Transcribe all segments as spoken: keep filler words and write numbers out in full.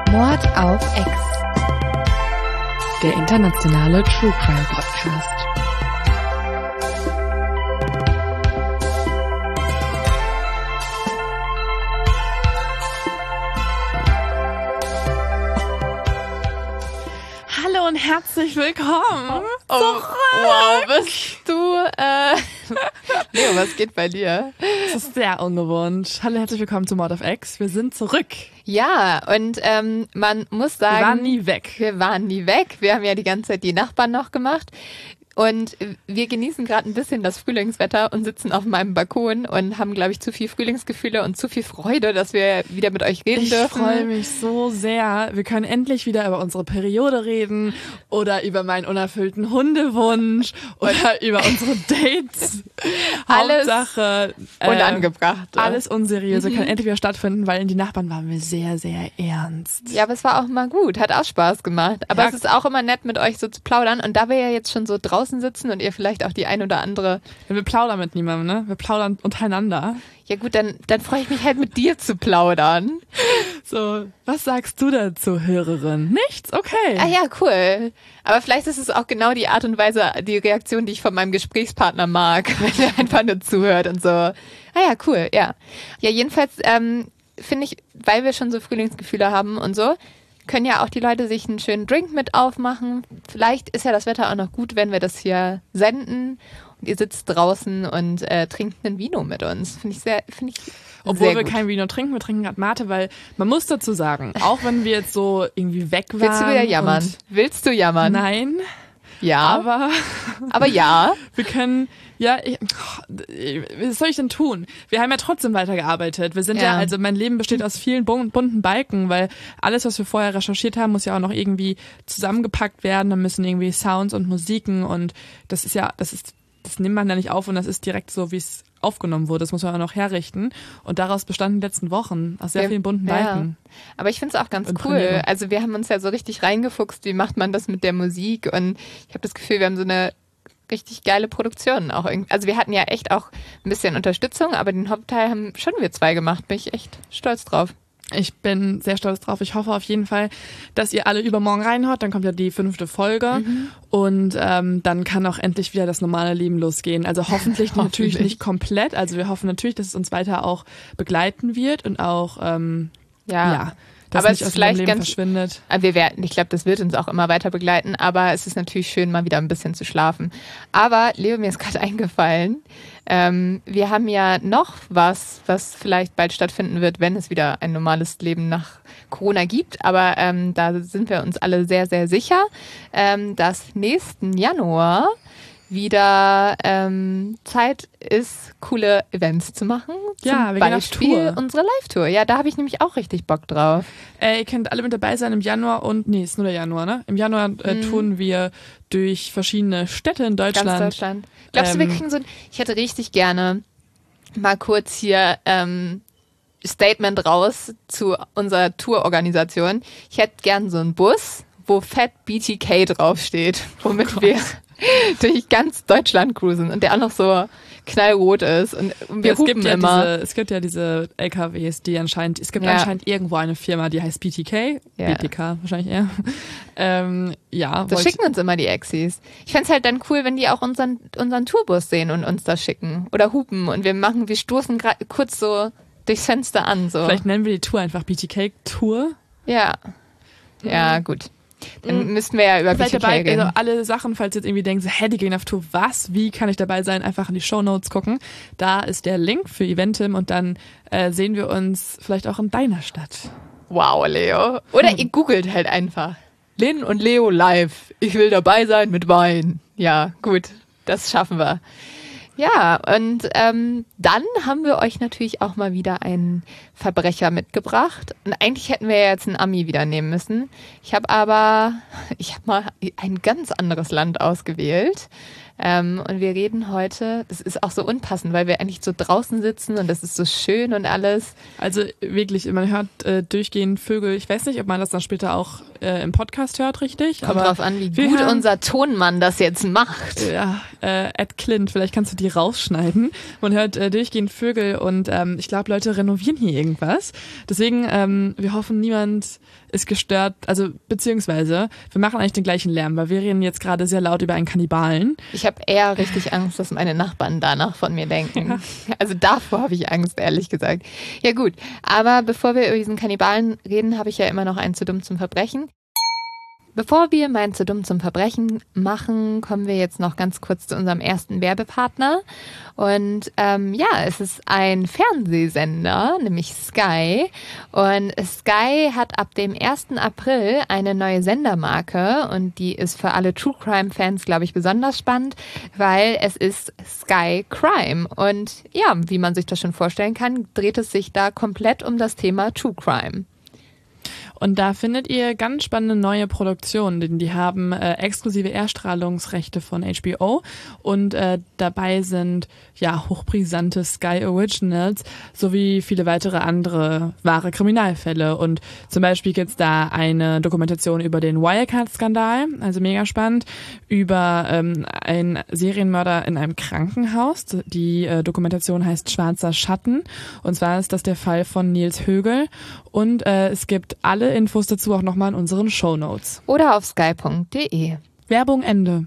Mord auf Ex. Der internationale True Crime Podcast. Hallo und herzlich willkommen. Oh, wow, bist du, äh, Leo, was geht bei dir? Das ist sehr ungewohnt. Hallo, herzlich willkommen zu Mord auf Ex. Wir sind zurück. Ja, und ähm, man muss sagen... Wir waren nie weg. Wir waren nie weg. Wir haben ja die ganze Zeit die Nachbarn noch gemacht. Und wir genießen gerade ein bisschen das Frühlingswetter und sitzen auf meinem Balkon und haben, glaube ich, zu viel Frühlingsgefühle und zu viel Freude, dass wir wieder mit euch reden ich dürfen. Ich freue mich so sehr. Wir können endlich wieder über unsere Periode reden oder über meinen unerfüllten Hundewunsch oder über unsere Dates. Alles Hauptsache äh, unangebracht. Alles Unseriöse mhm. kann endlich wieder stattfinden, weil in die Nachbarn waren wir sehr, sehr ernst. Ja, aber es war auch mal gut. Hat auch Spaß gemacht. Aber ja. Es ist auch immer nett, mit euch so zu plaudern. Und da wir ja jetzt schon so draußen sitzen und ihr vielleicht auch die ein oder andere... Ja, wir plaudern mit niemandem, ne? Wir plaudern untereinander. Ja gut, dann, dann freue ich mich halt mit dir zu plaudern. So, was sagst du dazu, Hörerin? Nichts? Okay. Ah ja, cool. Aber vielleicht ist es auch genau die Art und Weise, die Reaktion, die ich von meinem Gesprächspartner mag, wenn er einfach nur zuhört und so. Ah ja, cool, ja. Ja, jedenfalls ähm, finde ich, weil wir schon so Frühlingsgefühle haben und so, können ja auch die Leute sich einen schönen Drink mit aufmachen. Vielleicht ist ja das Wetter auch noch gut, wenn wir das hier senden und ihr sitzt draußen und äh, trinkt einen Vino mit uns. Finde ich sehr, finde ich Obwohl sehr wir gut. kein Vino trinken, wir trinken gerade Mate, weil man muss dazu sagen, auch wenn wir jetzt so irgendwie weg waren. Willst du wieder jammern? Willst du jammern? Nein. Ja. Aber, aber ja. Wir können, ja, ich, was soll ich denn tun? Wir haben ja trotzdem weitergearbeitet. Wir sind ja, ja also mein Leben besteht aus vielen bunten Balken, weil alles, was wir vorher recherchiert haben, muss ja auch noch irgendwie zusammengepackt werden. Dann müssen irgendwie Sounds und Musiken und das ist ja, das ist, das nimmt man ja nicht auf und das ist direkt so, wie es aufgenommen wurde. Das muss man auch noch herrichten. Und daraus bestanden die letzten Wochen aus sehr ja, vielen bunten Balken. Ja. Aber ich finde es auch ganz und cool. Premiere. Also wir haben uns ja so richtig reingefuchst, wie macht man das mit der Musik und ich habe das Gefühl, wir haben so eine richtig geile Produktion auch irgendwie. Also wir hatten ja echt auch ein bisschen Unterstützung, aber den Hauptteil haben schon wir zwei gemacht. Bin ich echt stolz drauf. Ich bin sehr stolz drauf. Ich hoffe auf jeden Fall, dass ihr alle übermorgen reinhört. Dann kommt ja die fünfte Folge mhm. und ähm, dann kann auch endlich wieder das normale Leben losgehen. Also hoffentlich, hoffentlich natürlich nicht komplett. Also wir hoffen natürlich, dass es uns weiter auch begleiten wird und auch ähm, ja. ja dass aber nicht es aus vielleicht Leben ganz, verschwindet. Wir werden, ich glaube, das wird uns auch immer weiter begleiten, aber es ist natürlich schön, mal wieder ein bisschen zu schlafen. Aber Leo, mir ist gerade eingefallen, ähm, wir haben ja noch was, was vielleicht bald stattfinden wird, wenn es wieder ein normales Leben nach Corona gibt. Aber ähm, da sind wir uns alle sehr, sehr sicher, ähm, dass nächsten Januar wieder ähm, Zeit ist, coole Events zu machen. Ja, Zum wir Beispiel gehen auf Tour. Unsere Live-Tour. Ja, da habe ich nämlich auch richtig Bock drauf. Äh, ihr könnt alle mit dabei sein im Januar und, nee, ist nur der Januar, ne? Im Januar äh, mhm. touren wir durch verschiedene Städte in Deutschland. Ganz Deutschland. Glaubst ähm, du, wir kriegen so ein, ich hätte richtig gerne mal kurz hier ähm, Statement raus zu unserer Tourorganisation. Ich hätte gern so einen Bus, wo fett B T K draufsteht, womit oh wir durch ganz Deutschland cruisen und der auch noch so knallrot ist und wir ja, es hupen gibt ja immer. Diese, es gibt ja diese L K Ws, die anscheinend, es gibt ja. anscheinend irgendwo eine Firma, die heißt B T K, ja. B T K wahrscheinlich eher. Ähm, ja. Das schicken uns immer die Exis. Ich fänd's halt dann cool, wenn die auch unseren unseren Tourbus sehen und uns das schicken oder hupen und wir machen, wir stoßen gerade kurz so durchs Fenster an. So. Vielleicht nennen wir die Tour einfach B T K Tour. Ja, ja, gut. Dann mhm. müssten wir ja über Seid B T K dabei, reden. also alle Sachen, falls ihr jetzt irgendwie denkt, hä, die gehen auf Tour, was, wie kann ich dabei sein, einfach in die Shownotes gucken. Da ist der Link für Eventim und dann äh, sehen wir uns vielleicht auch in deiner Stadt. Wow, Leo. Oder hm. ihr googelt halt einfach. Lynn und Leo live. Ich will dabei sein mit Wein. Ja, gut, das schaffen wir. Ja, und ähm, dann haben wir euch natürlich auch mal wieder einen Verbrecher mitgebracht. Und eigentlich hätten wir ja jetzt einen Ami wieder nehmen müssen. Ich habe aber, ich habe mal ein ganz anderes Land ausgewählt. Ähm, und wir reden heute, das ist auch so unpassend, weil wir eigentlich so draußen sitzen und das ist so schön und alles. Also wirklich, man hört äh, durchgehend Vögel. Ich weiß nicht, ob man das dann später auch äh, im Podcast hört, richtig. Kommt aber drauf an, wie gut haben, unser Tonmann das jetzt macht. Ja, äh, Ed Clint, vielleicht kannst du die rausschneiden. Man hört äh, durchgehend Vögel und ähm, ich glaube, Leute renovieren hier irgendwas. Deswegen, ähm, wir hoffen, niemand ist gestört, also beziehungsweise wir machen eigentlich den gleichen Lärm, weil wir reden jetzt gerade sehr laut über einen Kannibalen. Ich habe eher richtig Angst, dass meine Nachbarn danach von mir denken. Ja. Also davor habe ich Angst, ehrlich gesagt. Ja gut, aber bevor wir über diesen Kannibalen reden, habe ich ja immer noch einen zu dumm zum Verbrechen. Bevor wir mein zu dumm zum Verbrechen machen, kommen wir jetzt noch ganz kurz zu unserem ersten Werbepartner. Und ähm, ja, es ist ein Fernsehsender, nämlich Sky. Und Sky hat ab dem ersten April eine neue Sendermarke und die ist für alle True Crime Fans, glaube ich, besonders spannend, weil es ist Sky Crime. Und ja, wie man sich das schon vorstellen kann, dreht es sich da komplett um das Thema True Crime. Und da findet ihr ganz spannende neue Produktionen, denn die haben äh, exklusive Erstrahlungsrechte von H B O und äh, dabei sind ja hochbrisante Sky Originals sowie viele weitere andere wahre Kriminalfälle. Und zum Beispiel gibt's da eine Dokumentation über den Wirecard-Skandal, also mega spannend, über ähm, einen Serienmörder in einem Krankenhaus. Die äh, Dokumentation heißt Schwarzer Schatten und zwar ist das der Fall von Nils Högel und äh, es gibt alle Infos dazu auch nochmal in unseren Shownotes. Oder auf sky punkt de. Werbung Ende.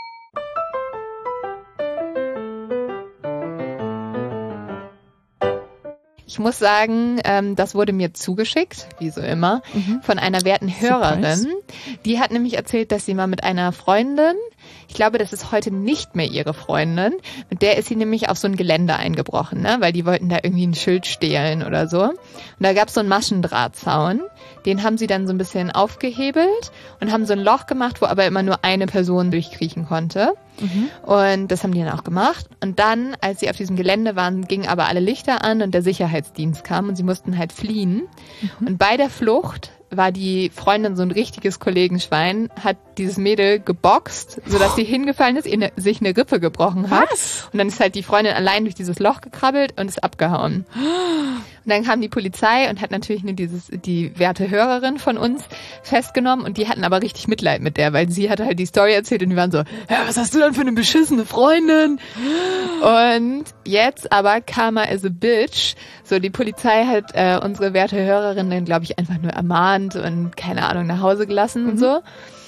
Ich muss sagen, ähm, das wurde mir zugeschickt, wie so immer, mhm. von einer werten Hörerin. Surprise. Die hat nämlich erzählt, dass sie mal mit einer Freundin, ich glaube, das ist heute nicht mehr ihre Freundin, mit der ist sie nämlich auf so ein Gelände eingebrochen, ne? Weil die wollten da irgendwie ein Schild stehlen oder so. Und da gab es so einen Maschendrahtzaun, den haben sie dann so ein bisschen aufgehebelt und haben so ein Loch gemacht, wo aber immer nur eine Person durchkriechen konnte. Mhm. Und das haben die dann auch gemacht. Und dann, als sie auf diesem Gelände waren, gingen aber alle Lichter an und der Sicherheitsdienst kam und sie mussten halt fliehen. Mhm. Und bei der Flucht war die Freundin so ein richtiges Kollegenschwein, hat dieses Mädel geboxt, sodass sie hingefallen ist, ihr sich eine Rippe gebrochen hat. Was? Und dann ist halt die Freundin allein durch dieses Loch gekrabbelt und ist abgehauen. Und dann kam die Polizei und hat natürlich nur dieses, die werte Hörerin von uns festgenommen und die hatten aber richtig Mitleid mit der, weil sie hatte halt die Story erzählt und die waren so, ja, was hast du denn für eine beschissene Freundin? Und jetzt aber Karma is a bitch. So, die Polizei hat äh, unsere werte Hörerin dann, glaube ich, einfach nur ermahnt und keine Ahnung nach Hause gelassen mhm. und so.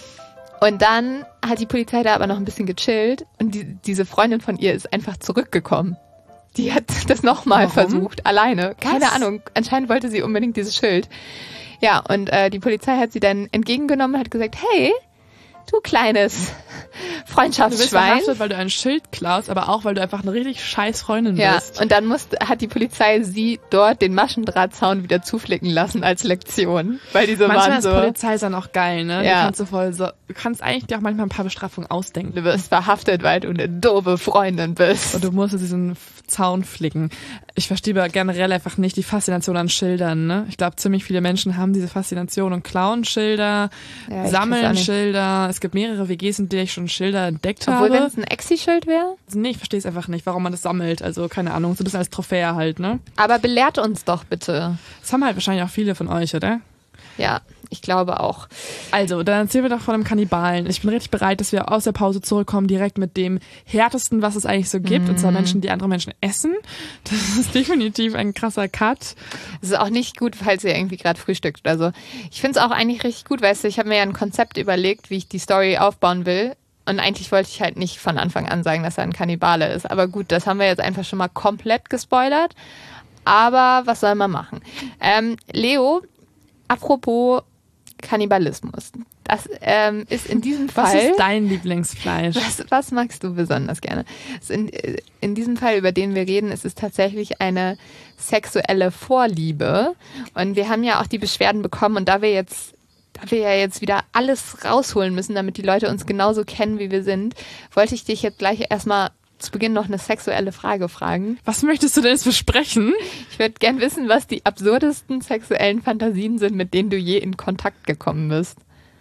Und dann hat die Polizei da aber noch ein bisschen gechillt und die, diese Freundin von ihr ist einfach zurückgekommen. Die hat das nochmal versucht, alleine. Keine Was? Ahnung, anscheinend wollte sie unbedingt dieses Schild. Ja, und äh, die Polizei hat sie dann entgegengenommen und hat gesagt, hey, du kleines Freundschaftsschwein. Du bist verhaftet, weil du ein Schild klaust, aber auch, weil du einfach eine richtig scheiß Freundin ja, bist. Ja, und dann musste, hat die Polizei sie dort den Maschendrahtzaun wieder zuflicken lassen als Lektion. Weil die so manchmal waren so... Manchmal ist Polizei dann auch geil, ne? Ja. Du kannst, so voll so, du kannst eigentlich dir auch manchmal ein paar Bestrafungen ausdenken. Du wirst verhaftet, weil du eine doofe Freundin bist. Und du musst diesen Zaun flicken. Ich verstehe aber generell einfach nicht die Faszination an Schildern, ne? Ich glaube, ziemlich viele Menschen haben diese Faszination und klauen Schilder, ja, sammeln Schilder. Es gibt mehrere W Gs, in denen ich schon Schilder entdeckt Obwohl, habe. Obwohl, wenn es ein Exi-Schild wäre? Nee, ich verstehe es einfach nicht, warum man das sammelt. Also, keine Ahnung, so ein bisschen als Trophäe halt, ne? Aber belehrt uns doch bitte. Das haben halt wahrscheinlich auch viele von euch, oder? Ja, ich glaube auch. Also, dann erzählen wir doch von einem Kannibalen. Ich bin richtig bereit, dass wir aus der Pause zurückkommen, direkt mit dem härtesten, was es eigentlich so gibt. Mm. Und zwar Menschen, die andere Menschen essen. Das ist definitiv ein krasser Cut. Das ist auch nicht gut, falls ihr irgendwie gerade frühstückt oder so. Ich finde es auch eigentlich richtig gut, weißt du, ich habe mir ja ein Konzept überlegt, wie ich die Story aufbauen will. Und eigentlich wollte ich halt nicht von Anfang an sagen, dass er ein Kannibale ist. Aber gut, das haben wir jetzt einfach schon mal komplett gespoilert. Aber was soll man machen? Ähm, Leo, apropos Kannibalismus. Das ähm, ist in diesem Fall... Was ist dein Lieblingsfleisch? Was, was magst du besonders gerne? In, in diesem Fall, über den wir reden, ist es tatsächlich eine sexuelle Vorliebe. Und wir haben ja auch die Beschwerden bekommen. Und da wir jetzt... da wir ja jetzt wieder alles rausholen müssen, damit die Leute uns genauso kennen, wie wir sind, wollte ich dich jetzt gleich erstmal zu Beginn noch eine sexuelle Frage fragen. Was möchtest du denn jetzt besprechen? Ich würde gern wissen, was die absurdesten sexuellen Fantasien sind, mit denen du je in Kontakt gekommen bist.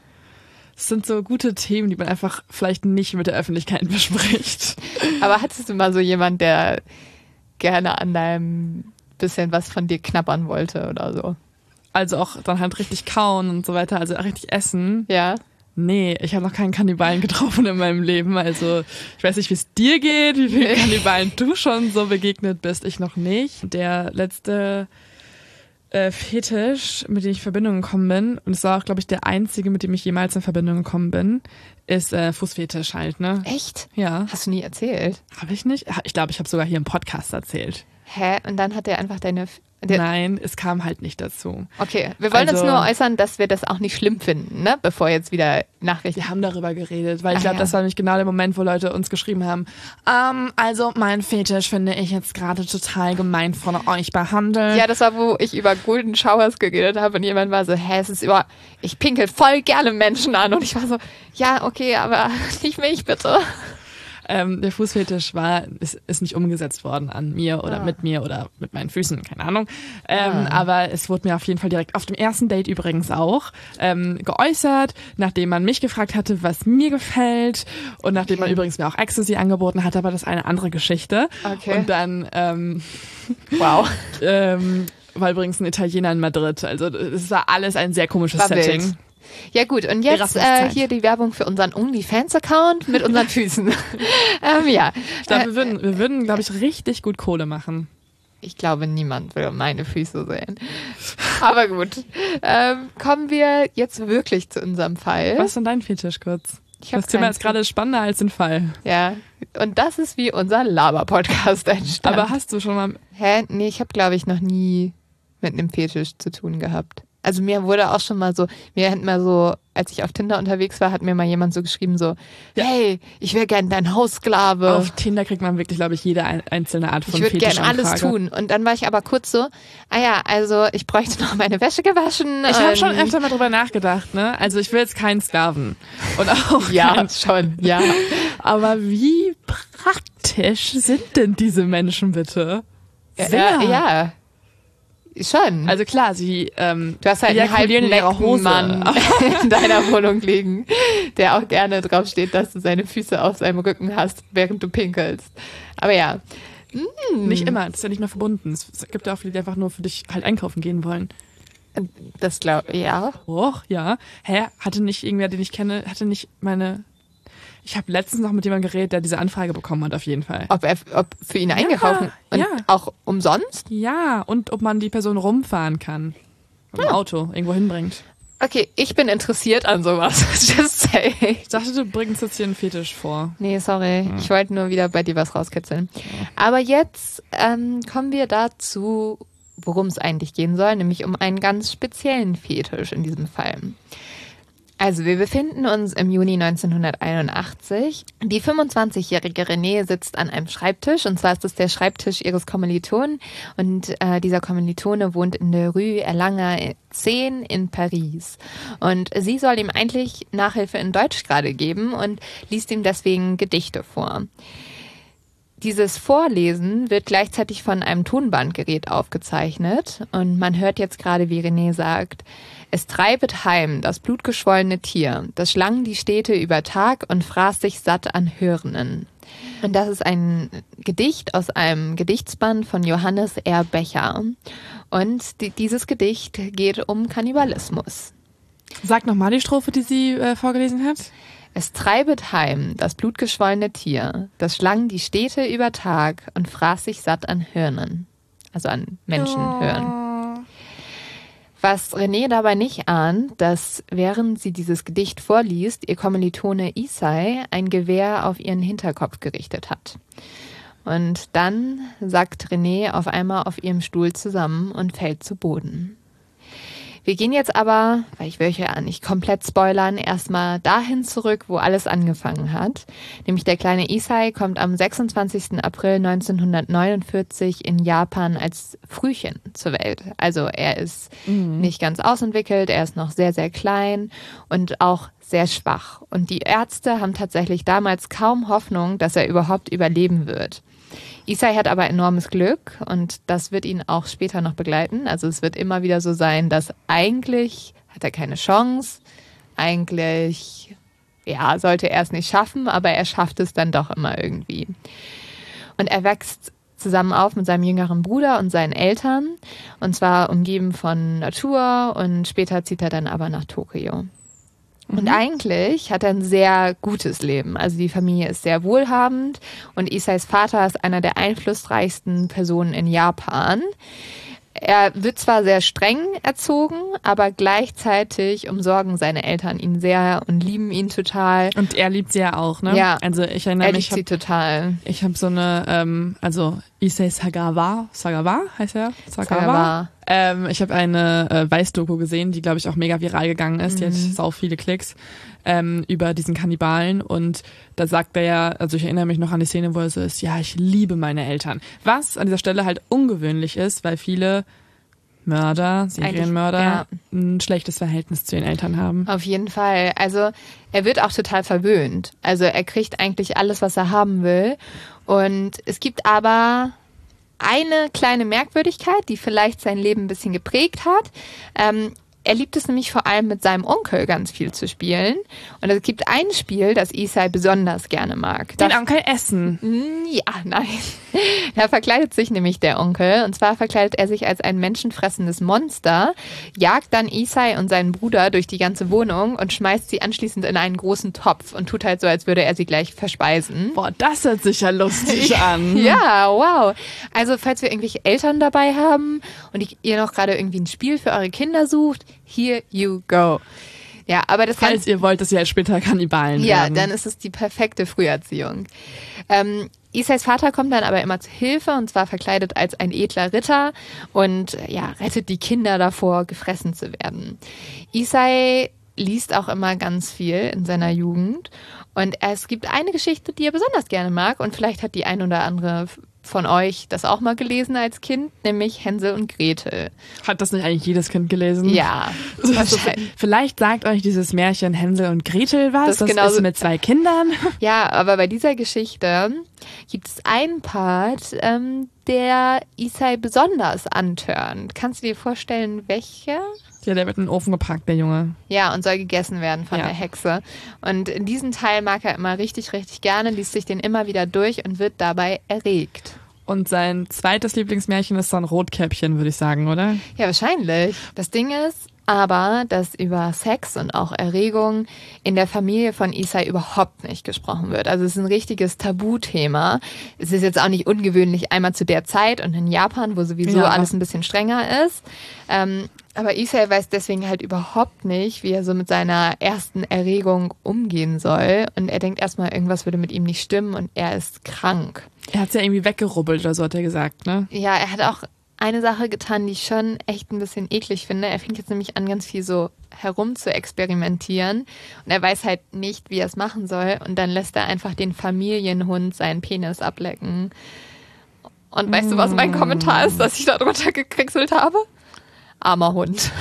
Das sind so gute Themen, die man einfach vielleicht nicht mit der Öffentlichkeit bespricht. Aber hattest du mal so jemand, der gerne an deinem bisschen was von dir knabbern wollte oder so? Also auch dann halt richtig kauen und so weiter, also richtig essen. Ja. Nee, ich habe noch keinen Kannibalen getroffen in meinem Leben. Also ich weiß nicht, wie es dir geht, wie viele Kannibalen du schon so begegnet bist. Ich noch nicht. Der letzte äh, Fetisch, mit dem ich in Verbindung gekommen bin, und es war auch, glaube ich, der einzige, mit dem ich jemals in Verbindung gekommen bin, ist äh, Fußfetisch halt, ne? Echt? Ja. Hast du nie erzählt? Habe ich nicht? Ich glaube, ich habe sogar hier im Podcast erzählt. Hä? Und dann hat er einfach deine... Der Nein, es kam halt nicht dazu. Okay, wir wollen Also, uns nur äußern, dass wir das auch nicht schlimm finden, ne? Bevor jetzt wieder Nachrichten... Wir haben darüber geredet, weil ich Ach glaube, ja. das war nämlich genau der Moment, wo Leute uns geschrieben haben, ähm, also mein Fetisch finde ich jetzt gerade total gemein von euch behandelt. Ja, das war, wo ich über Golden Showers geredet habe und jemand war so, hä, es ist über... Ich pinkel voll gerne Menschen an und ich war so, ja, okay, aber nicht mich bitte. Ähm, der Fußfetisch war, ist, ist nicht umgesetzt worden an mir oder Ah. mit mir oder mit meinen Füßen, keine Ahnung. Ähm, Ah. Aber es wurde mir auf jeden Fall direkt auf dem ersten Date übrigens auch ähm, geäußert, nachdem man mich gefragt hatte, was mir gefällt und nachdem Okay. man übrigens mir auch Ecstasy angeboten hat, aber das ist eine andere Geschichte. Okay. Und dann ähm, Wow. ähm, war übrigens ein Italiener in Madrid. Also es war alles ein sehr komisches War wild. Setting. Ja gut, und jetzt äh, Erasmus-Zeit. hier die Werbung für unseren OnlyFans-Account mit unseren Füßen. ähm, ja, Ich glaube, äh, wir würden, wir würden, glaube ich, richtig gut Kohle machen. ich glaube, niemand will meine Füße sehen. Aber gut, ähm, kommen wir jetzt wirklich zu unserem Fall. Was ist denn dein Fetisch kurz? Ich hab Das Thema keinen ist gerade spannender als den Fall. Ja, und das ist wie unser Laber-Podcast entstanden. Aber hast du schon mal... Hä? Nee, ich habe, glaube ich, noch nie mit einem Fetisch zu tun gehabt. Also mir wurde auch schon mal so, mir hat mal so, als ich auf Tinder unterwegs war, hat mir mal jemand so geschrieben so, Ja. hey, ich wäre gern dein Haussklave. Auf Tinder kriegt man wirklich, glaube ich, jede ein- einzelne Art von Ich würde gern Fetischanfrage. alles tun. Und dann war ich aber kurz so, ah ja, also ich bräuchte noch meine Wäsche gewaschen. Ich habe und- schon öfter mal drüber nachgedacht, ne? Also ich will jetzt keinen Sklaven. Und auch Ja, kein, schon, ja. aber wie praktisch sind denn diese Menschen bitte? Ja, ja. Schon. Also klar, sie ähm, Du hast halt einen ejakulieren in ihrer halbnackten Hose. Mann in deiner Wohnung liegen, der auch gerne drauf steht, dass du seine Füße auf seinem Rücken hast, während du pinkelst. Aber ja. Nicht immer, das ist ja nicht mehr verbunden. Es gibt ja auch viele, die einfach nur für dich halt einkaufen gehen wollen. Das glaube ich, ja. Och, ja. Hä, hatte nicht irgendwer, den ich kenne, hatte nicht meine... Ich habe letztens noch mit jemandem geredet, der diese Anfrage bekommen hat, auf jeden Fall. Ob er ob für ihn eingekauft und ja. auch umsonst? Ja, und ob man die Person rumfahren kann. Mit dem Auto irgendwo hinbringt. Okay, ich bin interessiert an sowas. Just say. Ich dachte, du bringst jetzt hier einen Fetisch vor. Nee, sorry. Ich wollte nur wieder bei dir was rauskitzeln. Aber jetzt ähm, kommen wir dazu, worum es eigentlich gehen soll, nämlich um einen ganz speziellen Fetisch in diesem Fall. Also wir befinden uns im Juni neunzehnhunderteinundachtzig. Die fünfundzwanzigjährige Renée sitzt an einem Schreibtisch, und zwar ist es der Schreibtisch ihres Kommilitonen, und äh, dieser Kommilitone wohnt in der Rue Erlanger zehn in Paris. Und sie soll ihm eigentlich Nachhilfe in Deutsch gerade geben und liest ihm deswegen Gedichte vor. Dieses Vorlesen wird gleichzeitig von einem Tonbandgerät aufgezeichnet, und man hört jetzt gerade, wie René sagt: Es treibet heim das blutgeschwollene Tier, das schlang die Städte über Tag und fraß sich satt an Hirnen. Und das ist ein Gedicht aus einem Gedichtsband von Johannes R. Becher. Und die, dieses Gedicht geht um Kannibalismus. Sag nochmal die Strophe, die sie äh, vorgelesen hat. Es treibet heim das blutgeschwollene Tier, das schlang die Städte über Tag und fraß sich satt an Hirnen. Also an Menschenhirn. Was René dabei nicht ahnt, dass während sie dieses Gedicht vorliest, ihr Kommilitone Isai ein Gewehr auf ihren Hinterkopf gerichtet hat. Und dann sackt René auf einmal auf ihrem Stuhl zusammen und fällt zu Boden. Wir gehen jetzt aber, weil ich will euch ja nicht komplett spoilern, erstmal dahin zurück, wo alles angefangen hat. Nämlich der kleine Isai kommt am sechsundzwanzigsten April neunzehnhundertneunundvierzig in Japan als Frühchen zur Welt. Also er ist mhm. nicht ganz ausentwickelt, er ist noch sehr, sehr klein und auch sehr schwach. Und die Ärzte haben tatsächlich damals kaum Hoffnung, dass er überhaupt überleben wird. Isai hat aber enormes Glück, und das wird ihn auch später noch begleiten. Also es wird immer wieder so sein, dass eigentlich hat er keine Chance, eigentlich ja, sollte er es nicht schaffen, aber er schafft es dann doch immer irgendwie. Und er wächst wächst zusammen auf mit seinem jüngeren Bruder und seinen Eltern. Und zwar umgeben von Natur und später zieht er dann aber nach Tokio. Und mhm. eigentlich hat er ein sehr gutes Leben. Also die Familie ist sehr wohlhabend und Isais Vater ist einer der einflussreichsten Personen in Japan. Er wird zwar sehr streng erzogen, aber gleichzeitig umsorgen seine Eltern ihn sehr und lieben ihn total. Und er liebt sie ja auch, ne? Ja, also ich erinnere er mich, liebt sie total. Ich habe so eine, ähm, also Issei Sagawa, Sagawa heißt er? Sagawa. Sagawa. Ähm, ich habe eine äh, Weiß-Doku gesehen, die, glaube ich, auch mega viral gegangen ist. Mhm. Die hat sau viele Klicks ähm, über diesen Kannibalen. Und da sagt er ja, also ich erinnere mich noch an die Szene, wo er so ist, ja, ich liebe meine Eltern. Was an dieser Stelle halt ungewöhnlich ist, weil viele Mörder, Serienmörder, ja. ein schlechtes Verhältnis zu den Eltern haben. Auf jeden Fall. Also er wird auch total verwöhnt. Also er kriegt eigentlich alles, was er haben will. Und es gibt aber eine kleine Merkwürdigkeit, die vielleicht sein Leben ein bisschen geprägt hat. Ähm, er liebt es nämlich vor allem mit seinem Onkel ganz viel zu spielen. Und es gibt ein Spiel, das Isai besonders gerne mag. Den Onkel Essen. Ja, nein. Da verkleidet sich nämlich der Onkel. Und zwar verkleidet er sich als ein menschenfressendes Monster, jagt dann Isai und seinen Bruder durch die ganze Wohnung und schmeißt sie anschließend in einen großen Topf und tut halt so, als würde er sie gleich verspeisen. Boah, das hört sich ja lustig an. Ja, wow. Also falls wir irgendwelche Eltern dabei haben und ihr noch gerade irgendwie ein Spiel für eure Kinder sucht, here you go. Ja, aber das Falls ihr wollt, dass ihr halt später Kannibalen ja, werden. Ja, dann ist es die perfekte Früherziehung. Ähm, Isais Vater kommt dann aber immer zu Hilfe und zwar verkleidet als ein edler Ritter und ja, rettet die Kinder davor, gefressen zu werden. Isai liest auch immer ganz viel in seiner Jugend und es gibt eine Geschichte, die er besonders gerne mag und vielleicht hat die ein oder andere von euch das auch mal gelesen als Kind, nämlich Hänsel und Gretel. Hat das nicht eigentlich jedes Kind gelesen? Ja. Also, vielleicht sagt euch dieses Märchen Hänsel und Gretel was. Das, das ist mit zwei Kindern. Ja, aber bei dieser Geschichte gibt es einen Part, ähm, der Isai besonders antörnt. Kannst du dir vorstellen, welcher? Ja, der wird in den Ofen gepackt, der Junge. Ja, und soll gegessen werden von ja. der Hexe. Und in diesen Teil mag er immer richtig, richtig gerne, liest sich den immer wieder durch und wird dabei erregt. Und sein zweites Lieblingsmärchen ist so ein Rotkäppchen, würde ich sagen, oder? Ja, wahrscheinlich. Das Ding ist aber, dass über Sex und auch Erregung in der Familie von Isai überhaupt nicht gesprochen wird. Also es ist ein richtiges Tabuthema. Es ist jetzt auch nicht ungewöhnlich, einmal zu der Zeit und in Japan, wo sowieso ja. alles ein bisschen strenger ist. Ähm, aber Isai weiß deswegen halt überhaupt nicht, wie er so mit seiner ersten Erregung umgehen soll. Und er denkt erstmal, irgendwas würde mit ihm nicht stimmen und er ist krank. Er hat es ja irgendwie weggerubbelt oder so, hat er gesagt, ne? Ja, er hat auch eine Sache getan, die ich schon echt ein bisschen eklig finde. Er fängt jetzt nämlich an, ganz viel so herum zu experimentieren. Und er weiß halt nicht, wie er es machen soll. Und dann lässt er einfach den Familienhund seinen Penis ablecken. Und mm. weißt du, was mein Kommentar ist, dass ich da drunter gekriegselt habe? Armer Hund.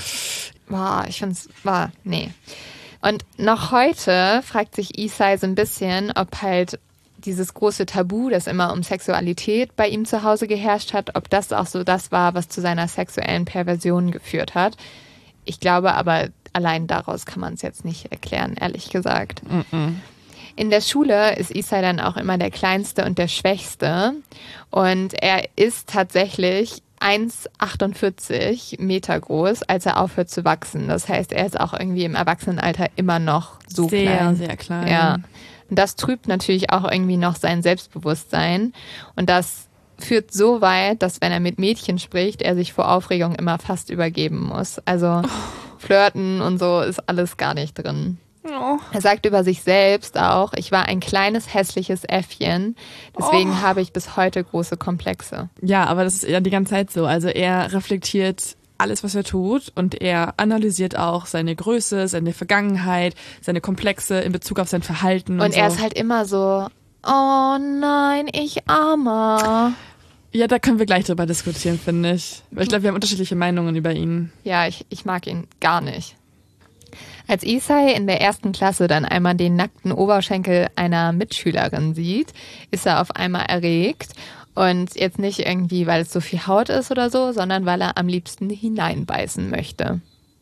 Boah, ich find's, war, nee. Und noch heute fragt sich Isai so ein bisschen, ob halt dieses große Tabu, das immer um Sexualität bei ihm zu Hause geherrscht hat, ob das auch so das war, was zu seiner sexuellen Perversion geführt hat. Ich glaube aber, allein daraus kann man es jetzt nicht erklären, ehrlich gesagt. Mm-mm. In der Schule ist Isai dann auch immer der Kleinste und der Schwächste. Und er ist tatsächlich eins Komma achtundvierzig Meter groß, als er aufhört zu wachsen. Das heißt, er ist auch irgendwie im Erwachsenenalter immer noch so sehr, klein. Sehr, sehr klein. Ja. Und das trübt natürlich auch irgendwie noch sein Selbstbewusstsein. Und das führt so weit, dass wenn er mit Mädchen spricht, er sich vor Aufregung immer fast übergeben muss. Also oh. Flirten und so ist alles gar nicht drin. Oh. Er sagt über sich selbst auch, ich war ein kleines, hässliches Äffchen, deswegen oh. habe ich bis heute große Komplexe. Ja, aber das ist ja die ganze Zeit so. Also er reflektiert alles, was er tut und er analysiert auch seine Größe, seine Vergangenheit, seine Komplexe in Bezug auf sein Verhalten. Und, und er so. Ist halt immer so, oh nein, ich Armer. Ja, da können wir gleich drüber diskutieren, finde ich. Weil ich glaube, wir haben unterschiedliche Meinungen über ihn. Ja, ich, ich mag ihn gar nicht. Als Isai in der ersten Klasse dann einmal den nackten Oberschenkel einer Mitschülerin sieht, ist er auf einmal erregt. Und jetzt nicht irgendwie, weil es so viel Haut ist oder so, sondern weil er am liebsten hineinbeißen möchte.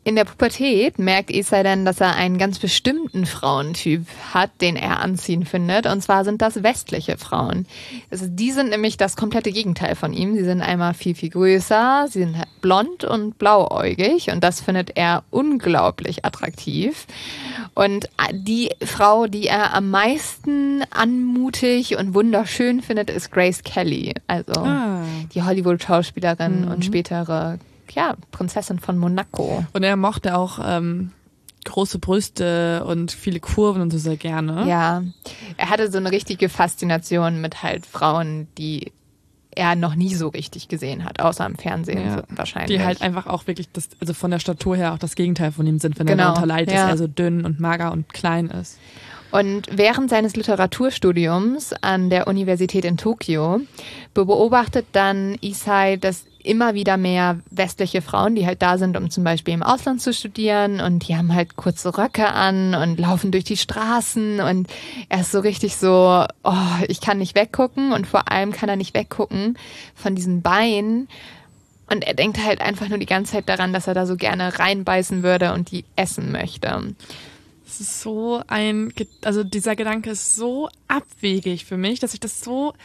In der Pubertät merkt Isai dann, dass er einen ganz bestimmten Frauentyp hat, den er anziehend findet. Und zwar sind das westliche Frauen. Also die sind nämlich das komplette Gegenteil von ihm. Sie sind einmal viel, viel größer, sie sind blond und blauäugig. Und das findet er unglaublich attraktiv. Und die Frau, die er am meisten anmutig und wunderschön findet, ist Grace Kelly. Also ah. die Hollywood-Schauspielerin mhm. und spätere ja, Prinzessin von Monaco. Und er mochte auch ähm, große Brüste und viele Kurven und so sehr gerne. Ja, er hatte so eine richtige Faszination mit halt Frauen, die er noch nie so richtig gesehen hat, außer im Fernsehen ja, wahrscheinlich. Die halt einfach auch wirklich, das, also von der Statur her auch das Gegenteil von ihm sind, wenn genau, er darunter leidet, ja. dass er so dünn und mager und klein ist. Und während seines Literaturstudiums an der Universität in Tokio beobachtet dann Isai, dass immer wieder mehr westliche Frauen, die halt da sind, um zum Beispiel im Ausland zu studieren, und die haben halt kurze Röcke an und laufen durch die Straßen, und er ist so richtig so, oh, ich kann nicht weggucken, und vor allem kann er nicht weggucken von diesen Beinen, und er denkt halt einfach nur die ganze Zeit daran, dass er da so gerne reinbeißen würde und die essen möchte. Das ist so ein, also dieser Gedanke ist so abwegig für mich, dass ich das so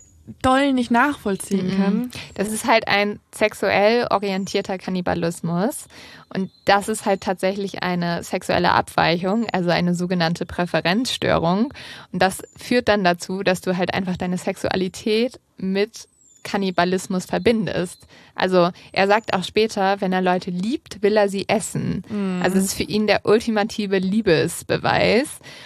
doll nicht nachvollziehen kann. Das ist halt ein sexuell orientierter Kannibalismus, und das ist halt tatsächlich eine sexuelle Abweichung, also eine sogenannte Präferenzstörung, und das führt dann dazu, dass du halt einfach deine Sexualität mit Kannibalismus verbindest. Also er sagt auch später, wenn er Leute liebt, will er sie essen. Mhm. Also es ist für ihn der ultimative Liebesbeweis,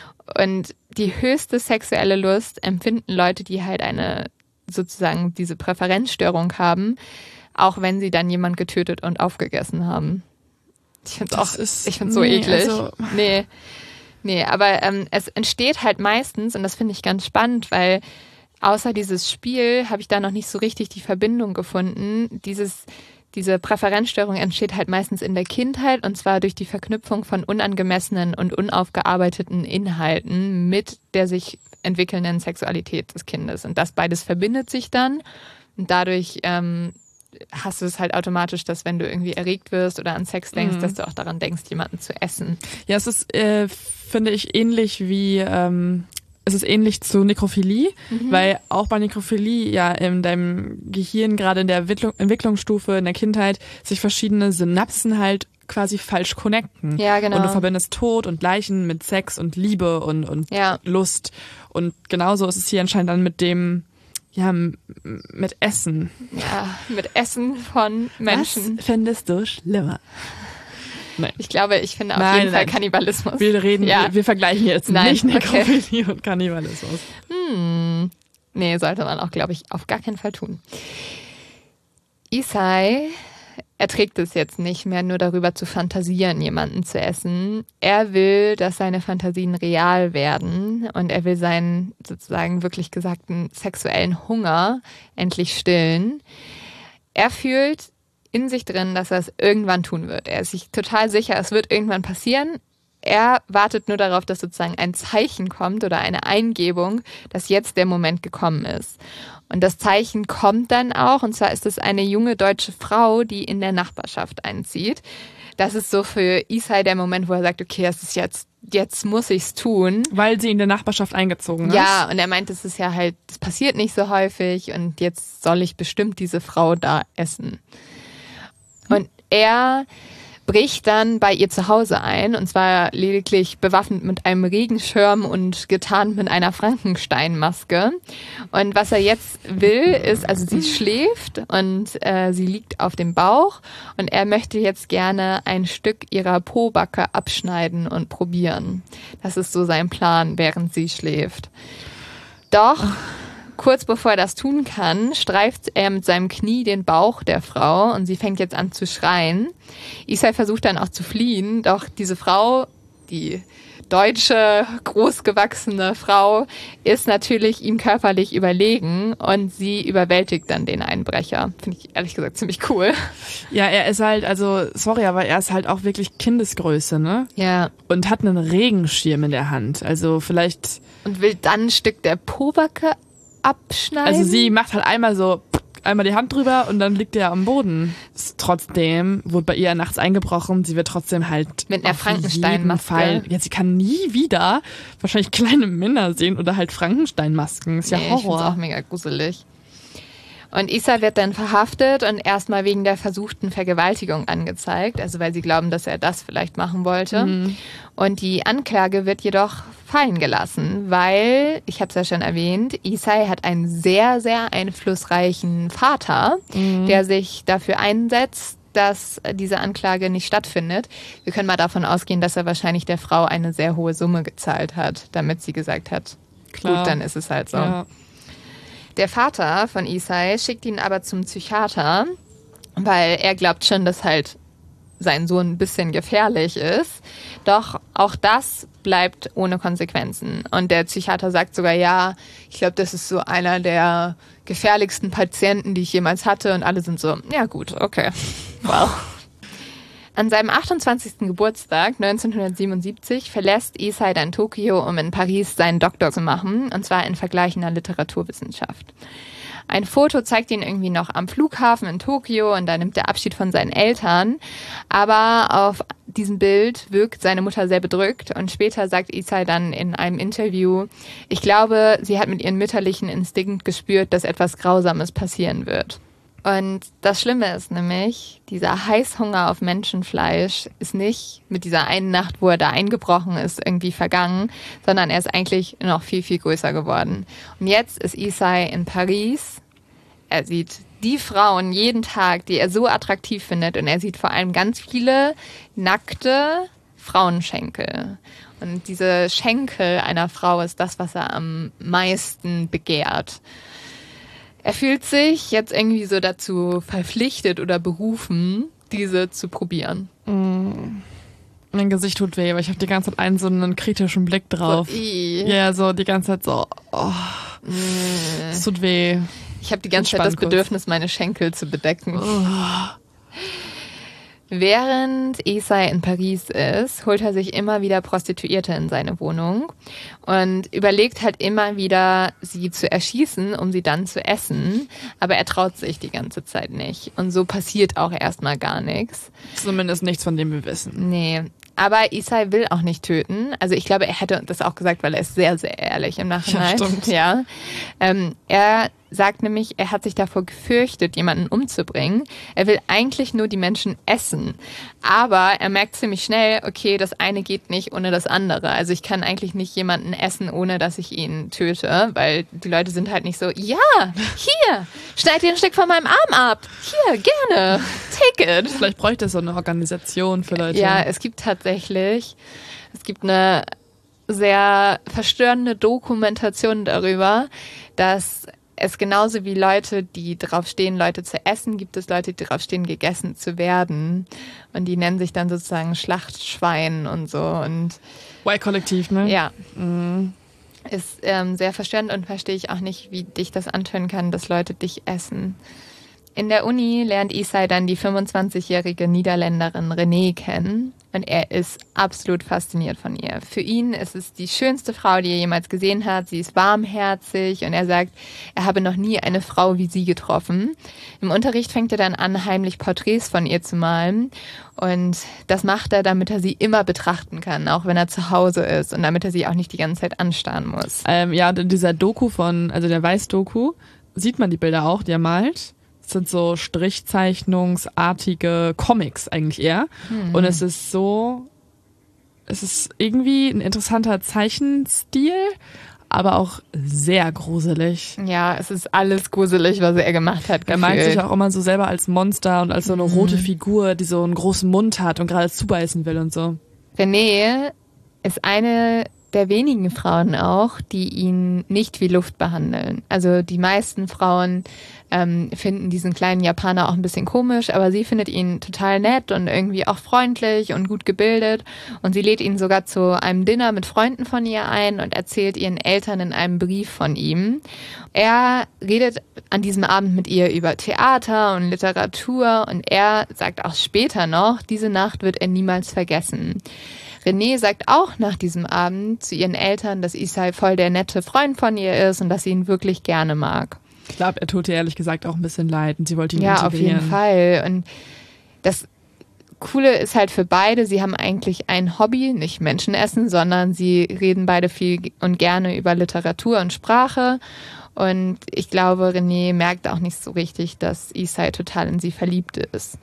und die höchste sexuelle Lust empfinden Leute, die halt eine sozusagen diese Präferenzstörung haben, auch wenn sie dann jemand getötet und aufgegessen haben. Ich finde es auch, ist, ich finde so nee, eklig. Also nee, nee, aber ähm, es entsteht halt meistens, und das finde ich ganz spannend, weil außer dieses Spiel habe ich da noch nicht so richtig die Verbindung gefunden. Dieses, diese Präferenzstörung entsteht halt meistens in der Kindheit, und zwar durch die Verknüpfung von unangemessenen und unaufgearbeiteten Inhalten mit der sich entwickelnden Sexualität des Kindes. Und das beides verbindet sich dann, und dadurch ähm, hast du es halt automatisch, dass wenn du irgendwie erregt wirst oder an Sex denkst, mhm. dass du auch daran denkst, jemanden zu essen. Ja, es ist, äh, finde ich, ähnlich wie, ähm, es ist ähnlich zu Nekrophilie, mhm. weil auch bei Nekrophilie ja in deinem Gehirn gerade in der Entwicklung, Entwicklungsstufe, in der Kindheit, sich verschiedene Synapsen halt quasi falsch connecten. Ja, genau. Und du verbindest Tod und Leichen mit Sex und Liebe und, und ja. Lust. Und genauso ist es hier anscheinend dann mit dem, ja, mit Essen. Ja, mit Essen von Menschen. Was findest du schlimmer? Nein. Ich glaube, ich finde auf nein, jeden nein. Fall Kannibalismus. Wir reden, ja. wir, wir vergleichen jetzt nein, nicht Nekrophilie okay. und Kannibalismus. Hm. Nee, sollte man auch, glaube ich, auf gar keinen Fall tun. Isai erträgt es jetzt nicht mehr, nur darüber zu fantasieren, jemanden zu essen. Er will, dass seine Fantasien real werden, und er will seinen sozusagen wirklich gesagten sexuellen Hunger endlich stillen. Er fühlt in sich drin, dass er es irgendwann tun wird. Er ist sich total sicher, es wird irgendwann passieren. Er wartet nur darauf, dass sozusagen ein Zeichen kommt oder eine Eingebung, dass jetzt der Moment gekommen ist. Und das Zeichen kommt dann auch, und zwar ist es eine junge deutsche Frau, die in der Nachbarschaft einzieht. Das ist so für Isai der Moment, wo er sagt, okay, es ist jetzt, jetzt muss ich's tun. Weil sie in der Nachbarschaft eingezogen ist. Ja, und er meint, es ist ja halt, das passiert nicht so häufig, und jetzt soll ich bestimmt diese Frau da essen. Und er bricht dann bei ihr zu Hause ein, und zwar lediglich bewaffnet mit einem Regenschirm und getarnt mit einer Frankenstein-Maske. Und was er jetzt will, ist, also sie schläft und äh, sie liegt auf dem Bauch, und er möchte jetzt gerne ein Stück ihrer Pobacke abschneiden und probieren. Das ist so sein Plan, während sie schläft. Doch kurz bevor er das tun kann, streift er mit seinem Knie den Bauch der Frau, und sie fängt jetzt an zu schreien. Isai versucht dann auch zu fliehen, doch diese Frau, die deutsche, großgewachsene Frau, ist natürlich ihm körperlich überlegen, und sie überwältigt dann den Einbrecher. Finde ich ehrlich gesagt ziemlich cool. Ja, er ist halt, also sorry, aber er ist halt auch wirklich Kindesgröße, ne? Ja. Und hat einen Regenschirm in der Hand, also vielleicht... Und will dann ein Stück der Pobacke abschneiden. Also sie macht halt einmal so einmal die Hand drüber und dann liegt er am Boden. Trotzdem wurde bei ihr nachts eingebrochen. Sie wird trotzdem halt mit einer Frankenstein-Maske. Ja, sie kann nie wieder wahrscheinlich kleine Männer sehen oder halt Frankenstein-Masken. Ist ja nee, Horror. Ich find's auch mega gruselig. Und Isai wird dann verhaftet und erstmal wegen der versuchten Vergewaltigung angezeigt, also weil sie glauben, dass er das vielleicht machen wollte. Mhm. Und die Anklage wird jedoch fallen gelassen, weil, ich habe es ja schon erwähnt, Isai hat einen sehr, sehr einflussreichen Vater, mhm. der sich dafür einsetzt, dass diese Anklage nicht stattfindet. Wir können mal davon ausgehen, dass er wahrscheinlich der Frau eine sehr hohe Summe gezahlt hat, damit sie gesagt hat, Klar. gut, dann ist es halt so. Ja. Der Vater von Isai schickt ihn aber zum Psychiater, weil er glaubt schon, dass halt sein Sohn ein bisschen gefährlich ist. Doch auch das bleibt ohne Konsequenzen. Und der Psychiater sagt sogar, ja, ich glaube, das ist so einer der gefährlichsten Patienten, die ich jemals hatte. Und alle sind so, ja gut, okay. Wow. An seinem achtundzwanzigsten Geburtstag neunzehnhundertsiebenundsiebzig verlässt Isai dann Tokio, um in Paris seinen Doktor zu machen, und zwar in vergleichender Literaturwissenschaft. Ein Foto zeigt ihn irgendwie noch am Flughafen in Tokio und da nimmt er Abschied von seinen Eltern. Aber auf diesem Bild wirkt seine Mutter sehr bedrückt und später sagt Isai dann in einem Interview, ich glaube, sie hat mit ihrem mütterlichen Instinkt gespürt, dass etwas Grausames passieren wird. Und das Schlimme ist nämlich, dieser Heißhunger auf Menschenfleisch ist nicht mit dieser einen Nacht, wo er da eingebrochen ist, irgendwie vergangen, sondern er ist eigentlich noch viel, viel größer geworden. Und jetzt ist Isai in Paris. Er sieht die Frauen jeden Tag, die er so attraktiv findet, und er sieht vor allem ganz viele nackte Frauenschenkel. Und diese Schenkel einer Frau ist das, was er am meisten begehrt. Er fühlt sich jetzt irgendwie so dazu verpflichtet oder berufen, diese zu probieren. Mm. Mein Gesicht tut weh, aber ich habe die ganze Zeit einen so einen kritischen Blick drauf. So, ja, so die ganze Zeit so, oh, mm. es tut weh. Ich habe die ganze Zeit das Bedürfnis, meine Schenkel zu bedecken. Oh. Während Isai in Paris ist, holt er sich immer wieder Prostituierte in seine Wohnung und überlegt halt immer wieder, sie zu erschießen, um sie dann zu essen. Aber er traut sich die ganze Zeit nicht. Und so passiert auch erstmal gar nichts. Zumindest nichts, von dem wir wissen. Nee. Aber Isai will auch nicht töten. Also ich glaube, er hätte das auch gesagt, weil er ist sehr, sehr ehrlich im Nachhinein. Ja, stimmt. Ja. Ähm, er sagt nämlich, er hat sich davor gefürchtet, jemanden umzubringen. Er will eigentlich nur die Menschen essen. Aber er merkt ziemlich schnell, okay, das eine geht nicht ohne das andere. Also ich kann eigentlich nicht jemanden essen, ohne dass ich ihn töte, weil die Leute sind halt nicht so, ja, hier, schneid dir ein Stück von meinem Arm ab. Hier, gerne, take it. Vielleicht bräuchte es so eine Organisation für Leute. Ja, es gibt tatsächlich, es gibt eine sehr verstörende Dokumentation darüber, dass es genauso wie Leute, die drauf stehen, Leute zu essen, gibt es Leute, die drauf stehen, gegessen zu werden. Und die nennen sich dann sozusagen Schlachtschwein und so. Und Y-Kollektiv, ne? Ja. Mhm. Ist ähm, sehr verstörend und verstehe ich auch nicht, wie dich das antönen kann, dass Leute dich essen. In der Uni lernt Isai dann die fünfundzwanzigjährige Niederländerin Renée kennen und er ist absolut fasziniert von ihr. Für ihn ist es die schönste Frau, die er jemals gesehen hat. Sie ist warmherzig und er sagt, er habe noch nie eine Frau wie sie getroffen. Im Unterricht fängt er dann an, heimlich Porträts von ihr zu malen und das macht er, damit er sie immer betrachten kann, auch wenn er zu Hause ist und damit er sie auch nicht die ganze Zeit anstarren muss. Ähm, ja, in dieser Doku von, also der Weiß-Doku, sieht man die Bilder auch, die er malt. Es sind so strichzeichnungsartige Comics eigentlich eher. Hm. Und es ist so, es ist irgendwie ein interessanter Zeichenstil, aber auch sehr gruselig. Ja, es ist alles gruselig, was er gemacht hat. Er malt sich auch immer so selber als Monster und als so eine mhm. rote Figur, die so einen großen Mund hat und gerade zubeißen will und so. Renée ist eine der wenigen Frauen auch, die ihn nicht wie Luft behandeln. Also die meisten Frauen ähm, finden diesen kleinen Japaner auch ein bisschen komisch, aber sie findet ihn total nett und irgendwie auch freundlich und gut gebildet. Und sie lädt ihn sogar zu einem Dinner mit Freunden von ihr ein und erzählt ihren Eltern in einem Brief von ihm. Er redet an diesem Abend mit ihr über Theater und Literatur und er sagt auch später noch, diese Nacht wird er niemals vergessen. Renée sagt auch nach diesem Abend zu ihren Eltern, dass Isai voll der nette Freund von ihr ist und dass sie ihn wirklich gerne mag. Ich glaube, er tut ihr ehrlich gesagt auch ein bisschen leid und sie wollte ihn ja, integrieren. Ja, auf jeden Fall. Und das Coole ist halt für beide, sie haben eigentlich ein Hobby, nicht Menschenessen, sondern sie reden beide viel und gerne über Literatur und Sprache. Und ich glaube, René merkt auch nicht so richtig, dass Isai total in sie verliebt ist.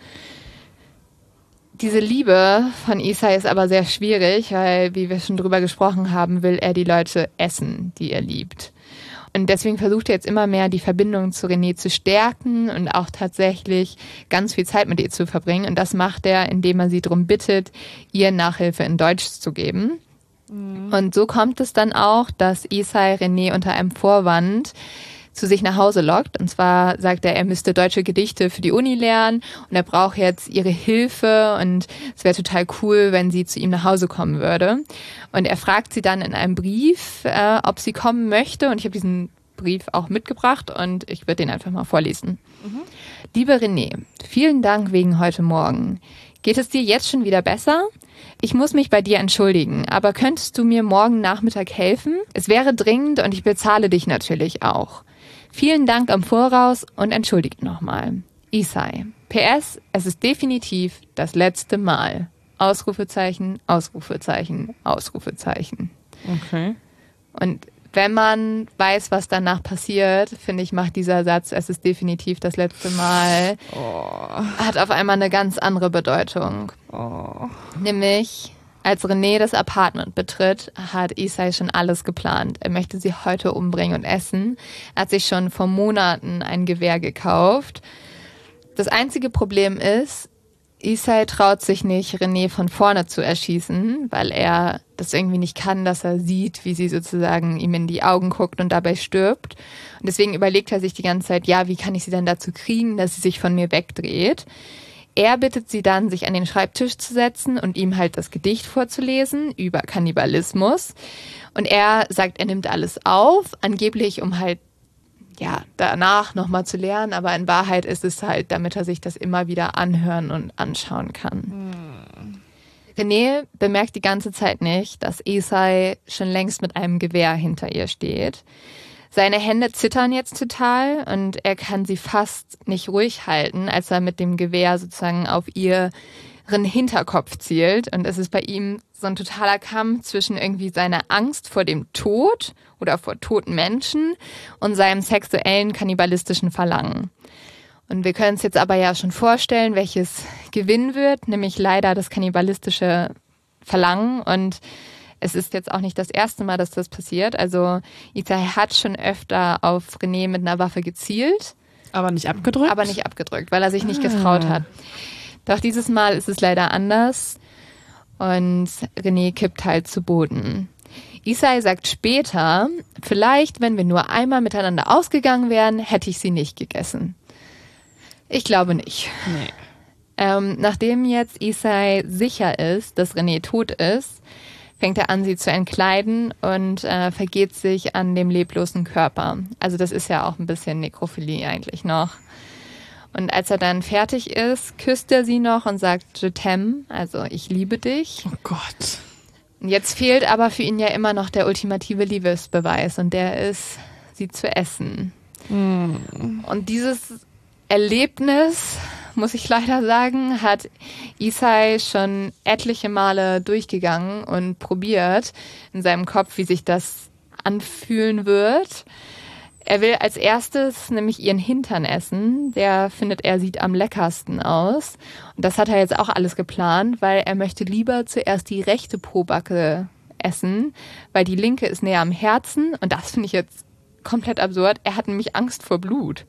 Diese Liebe von Isai ist aber sehr schwierig, weil, wie wir schon drüber gesprochen haben, will er die Leute essen, die er liebt. Und deswegen versucht er jetzt immer mehr, die Verbindung zu René zu stärken und auch tatsächlich ganz viel Zeit mit ihr zu verbringen. Und das macht er, indem er sie darum bittet, ihr Nachhilfe in Deutsch zu geben. Mhm. Und so kommt es dann auch, dass Isai René unter einem Vorwand zu sich nach Hause lockt. Und zwar sagt er, er müsste deutsche Gedichte für die Uni lernen und er braucht jetzt ihre Hilfe und es wäre total cool, wenn sie zu ihm nach Hause kommen würde. Und er fragt sie dann in einem Brief, äh, ob sie kommen möchte. Und ich habe diesen Brief auch mitgebracht und ich würde den einfach mal vorlesen. Mhm. Liebe René, vielen Dank wegen heute Morgen. Geht es dir jetzt schon wieder besser? Ich muss mich bei dir entschuldigen, aber könntest du mir morgen Nachmittag helfen? Es wäre dringend und ich bezahle dich natürlich auch. Vielen Dank im Voraus und entschuldigt nochmal. Isai. P S. Es ist definitiv das letzte Mal. Ausrufezeichen, Ausrufezeichen, Ausrufezeichen. Okay. Und wenn man weiß, was danach passiert, finde ich, macht dieser Satz, es ist definitiv das letzte Mal, oh. hat auf einmal eine ganz andere Bedeutung. Oh. Nämlich, als René das Apartment betritt, hat Isai schon alles geplant. Er möchte sie heute umbringen und essen. Er hat sich schon vor Monaten ein Gewehr gekauft. Das einzige Problem ist, Isai traut sich nicht, René von vorne zu erschießen, weil er das irgendwie nicht kann, dass er sieht, wie sie sozusagen ihm in die Augen guckt und dabei stirbt. Und deswegen überlegt er sich die ganze Zeit, ja, wie kann ich sie denn dazu kriegen, dass sie sich von mir wegdreht? Er bittet sie dann, sich an den Schreibtisch zu setzen und ihm halt das Gedicht vorzulesen über Kannibalismus. Und er sagt, er nimmt alles auf, angeblich um halt ja, danach nochmal zu lernen, aber in Wahrheit ist es halt, damit er sich das immer wieder anhören und anschauen kann. Hm. René bemerkt die ganze Zeit nicht, dass Isai schon längst mit einem Gewehr hinter ihr steht. Seine Hände zittern jetzt total und er kann sie fast nicht ruhig halten, als er mit dem Gewehr sozusagen auf ihren Hinterkopf zielt. Und es ist bei ihm so ein totaler Kampf zwischen irgendwie seiner Angst vor dem Tod oder vor toten Menschen und seinem sexuellen, kannibalistischen Verlangen. Und wir können uns jetzt aber ja schon vorstellen, welches gewinnen wird, nämlich leider das kannibalistische Verlangen. Und es ist jetzt auch nicht das erste Mal, dass das passiert. Also Isai hat schon öfter auf René mit einer Waffe gezielt. Aber nicht abgedrückt? Aber nicht abgedrückt, weil er sich nicht getraut hat. Doch dieses Mal ist es leider anders und René kippt halt zu Boden. Isai sagt später, vielleicht, wenn wir nur einmal miteinander ausgegangen wären, hätte ich sie nicht gegessen. Ich glaube nicht. Nee. Ähm, nachdem jetzt Isai sicher ist, dass René tot ist, fängt er an, sie zu entkleiden und äh, vergeht sich an dem leblosen Körper. Also das ist ja auch ein bisschen Nekrophilie eigentlich noch. Und als er dann fertig ist, küsst er sie noch und sagt Je t'aime, also ich liebe dich. Oh Gott. Und jetzt fehlt aber für ihn ja immer noch der ultimative Liebesbeweis und der ist, sie zu essen. Mm. Und dieses Erlebnis, muss ich leider sagen, hat Isai schon etliche Male durchgegangen und probiert in seinem Kopf, wie sich das anfühlen wird. Er will als erstes nämlich ihren Hintern essen. Der findet er sieht am leckersten aus. Und das hat er jetzt auch alles geplant, weil er möchte lieber zuerst die rechte Pobacke essen, weil die linke ist näher am Herzen. Und das finde ich jetzt komplett absurd. Er hat nämlich Angst vor Blut.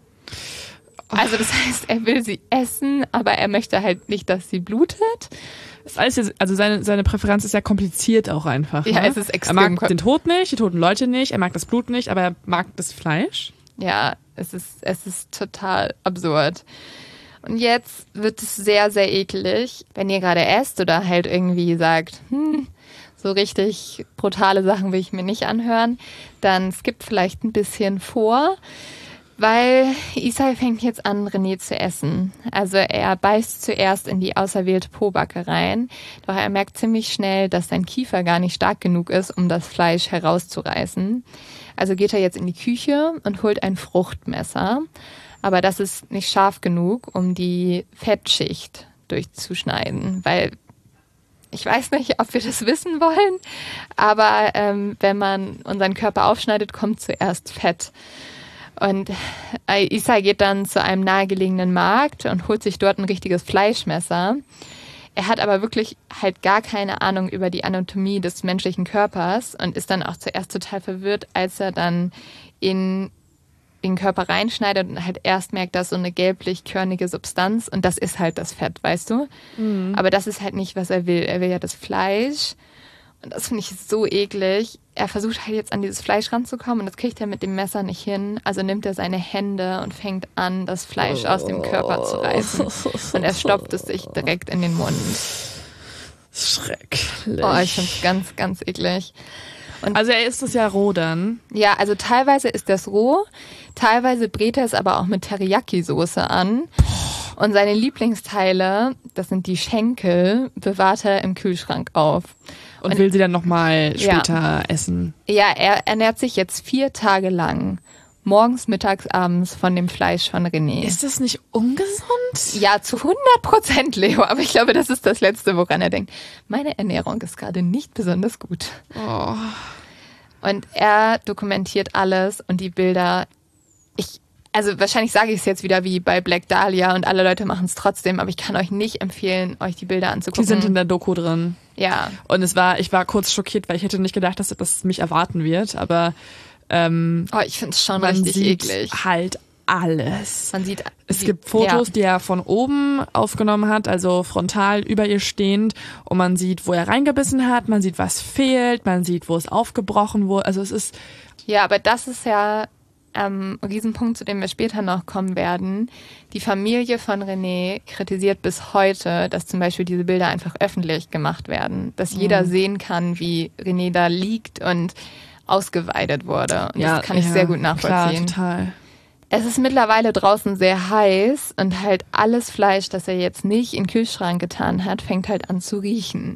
Also das heißt, er will sie essen, aber er möchte halt nicht, dass sie blutet. Das alles jetzt, also seine, seine Präferenz ist ja kompliziert auch einfach. Ja, ne? es ist extrem. Er mag den Tod nicht, die toten Leute nicht, er mag das Blut nicht, aber er mag das Fleisch. Ja, es ist, es ist total absurd. Und jetzt wird es sehr, sehr eklig, wenn ihr gerade esst oder halt irgendwie sagt, hm, so richtig brutale Sachen will ich mir nicht anhören, dann skippt vielleicht ein bisschen vor. Weil Isai fängt jetzt an, René zu essen. Also er beißt zuerst in die auserwählte Pobacke rein, doch er merkt ziemlich schnell, dass sein Kiefer gar nicht stark genug ist, um das Fleisch herauszureißen. Also geht er jetzt in die Küche und holt ein Fruchtmesser. Aber das ist nicht scharf genug, um die Fettschicht durchzuschneiden, weil ich weiß nicht, ob wir das wissen wollen, aber ähm, wenn man unseren Körper aufschneidet, kommt zuerst Fett. Und äh, Isai geht dann zu einem nahegelegenen Markt und holt sich dort ein richtiges Fleischmesser. Er hat aber wirklich halt gar keine Ahnung über die Anatomie des menschlichen Körpers und ist dann auch zuerst total verwirrt, als er dann in den Körper reinschneidet und halt erst merkt, dass so eine gelblich-körnige Substanz und das ist halt das Fett, weißt du? Mhm. Aber das ist halt nicht, was er will. Er will ja das Fleisch und das finde ich so eklig. Er versucht halt jetzt an dieses Fleisch ranzukommen und das kriegt er mit dem Messer nicht hin. Also nimmt er seine Hände und fängt an, das Fleisch aus dem Körper zu reißen. Und er stopft es sich direkt in den Mund. Schrecklich. Oh, ich finde es ganz, ganz eklig. Und also er isst es ja roh dann? Ja, also teilweise ist das roh, teilweise brät er es aber auch mit Teriyaki-Soße an. Und seine Lieblingsteile, das sind die Schenkel, bewahrt er im Kühlschrank auf. Und, und will sie dann nochmal später ja. essen? Ja, er ernährt sich jetzt vier Tage lang. Morgens, mittags, abends von dem Fleisch von René. Ist das nicht ungesund? Ja, zu hundert Prozent, Leo. Aber ich glaube, das ist das Letzte, woran er denkt. Meine Ernährung ist gerade nicht besonders gut. Oh. Und er dokumentiert alles und die Bilder. Ich, also wahrscheinlich sage ich es jetzt wieder wie bei Black Dahlia und alle Leute machen es trotzdem, aber ich kann euch nicht empfehlen, euch die Bilder anzugucken. Die sind in der Doku drin. Ja. Und es war, ich war kurz schockiert, weil ich hätte nicht gedacht, dass das mich erwarten wird, aber Ähm, oh, ich finde es schon man richtig sieht eklig. Halt alles. Man sieht, es gibt Fotos, ja. die er von oben aufgenommen hat, also frontal über ihr stehend, und man sieht, wo er reingebissen hat, man sieht, was fehlt, man sieht, wo es aufgebrochen wurde. Also es ist ja, aber das ist ja ähm, ein Riesenpunkt, zu dem wir später noch kommen werden. Die Familie von René kritisiert bis heute, dass zum Beispiel diese Bilder einfach öffentlich gemacht werden, dass mhm. jeder sehen kann, wie René da liegt und ausgeweidet wurde. Und ja, das kann ich ja, sehr gut nachvollziehen. Klar, total. Es ist mittlerweile draußen sehr heiß und halt alles Fleisch, das er jetzt nicht in den Kühlschrank getan hat, fängt halt an zu riechen.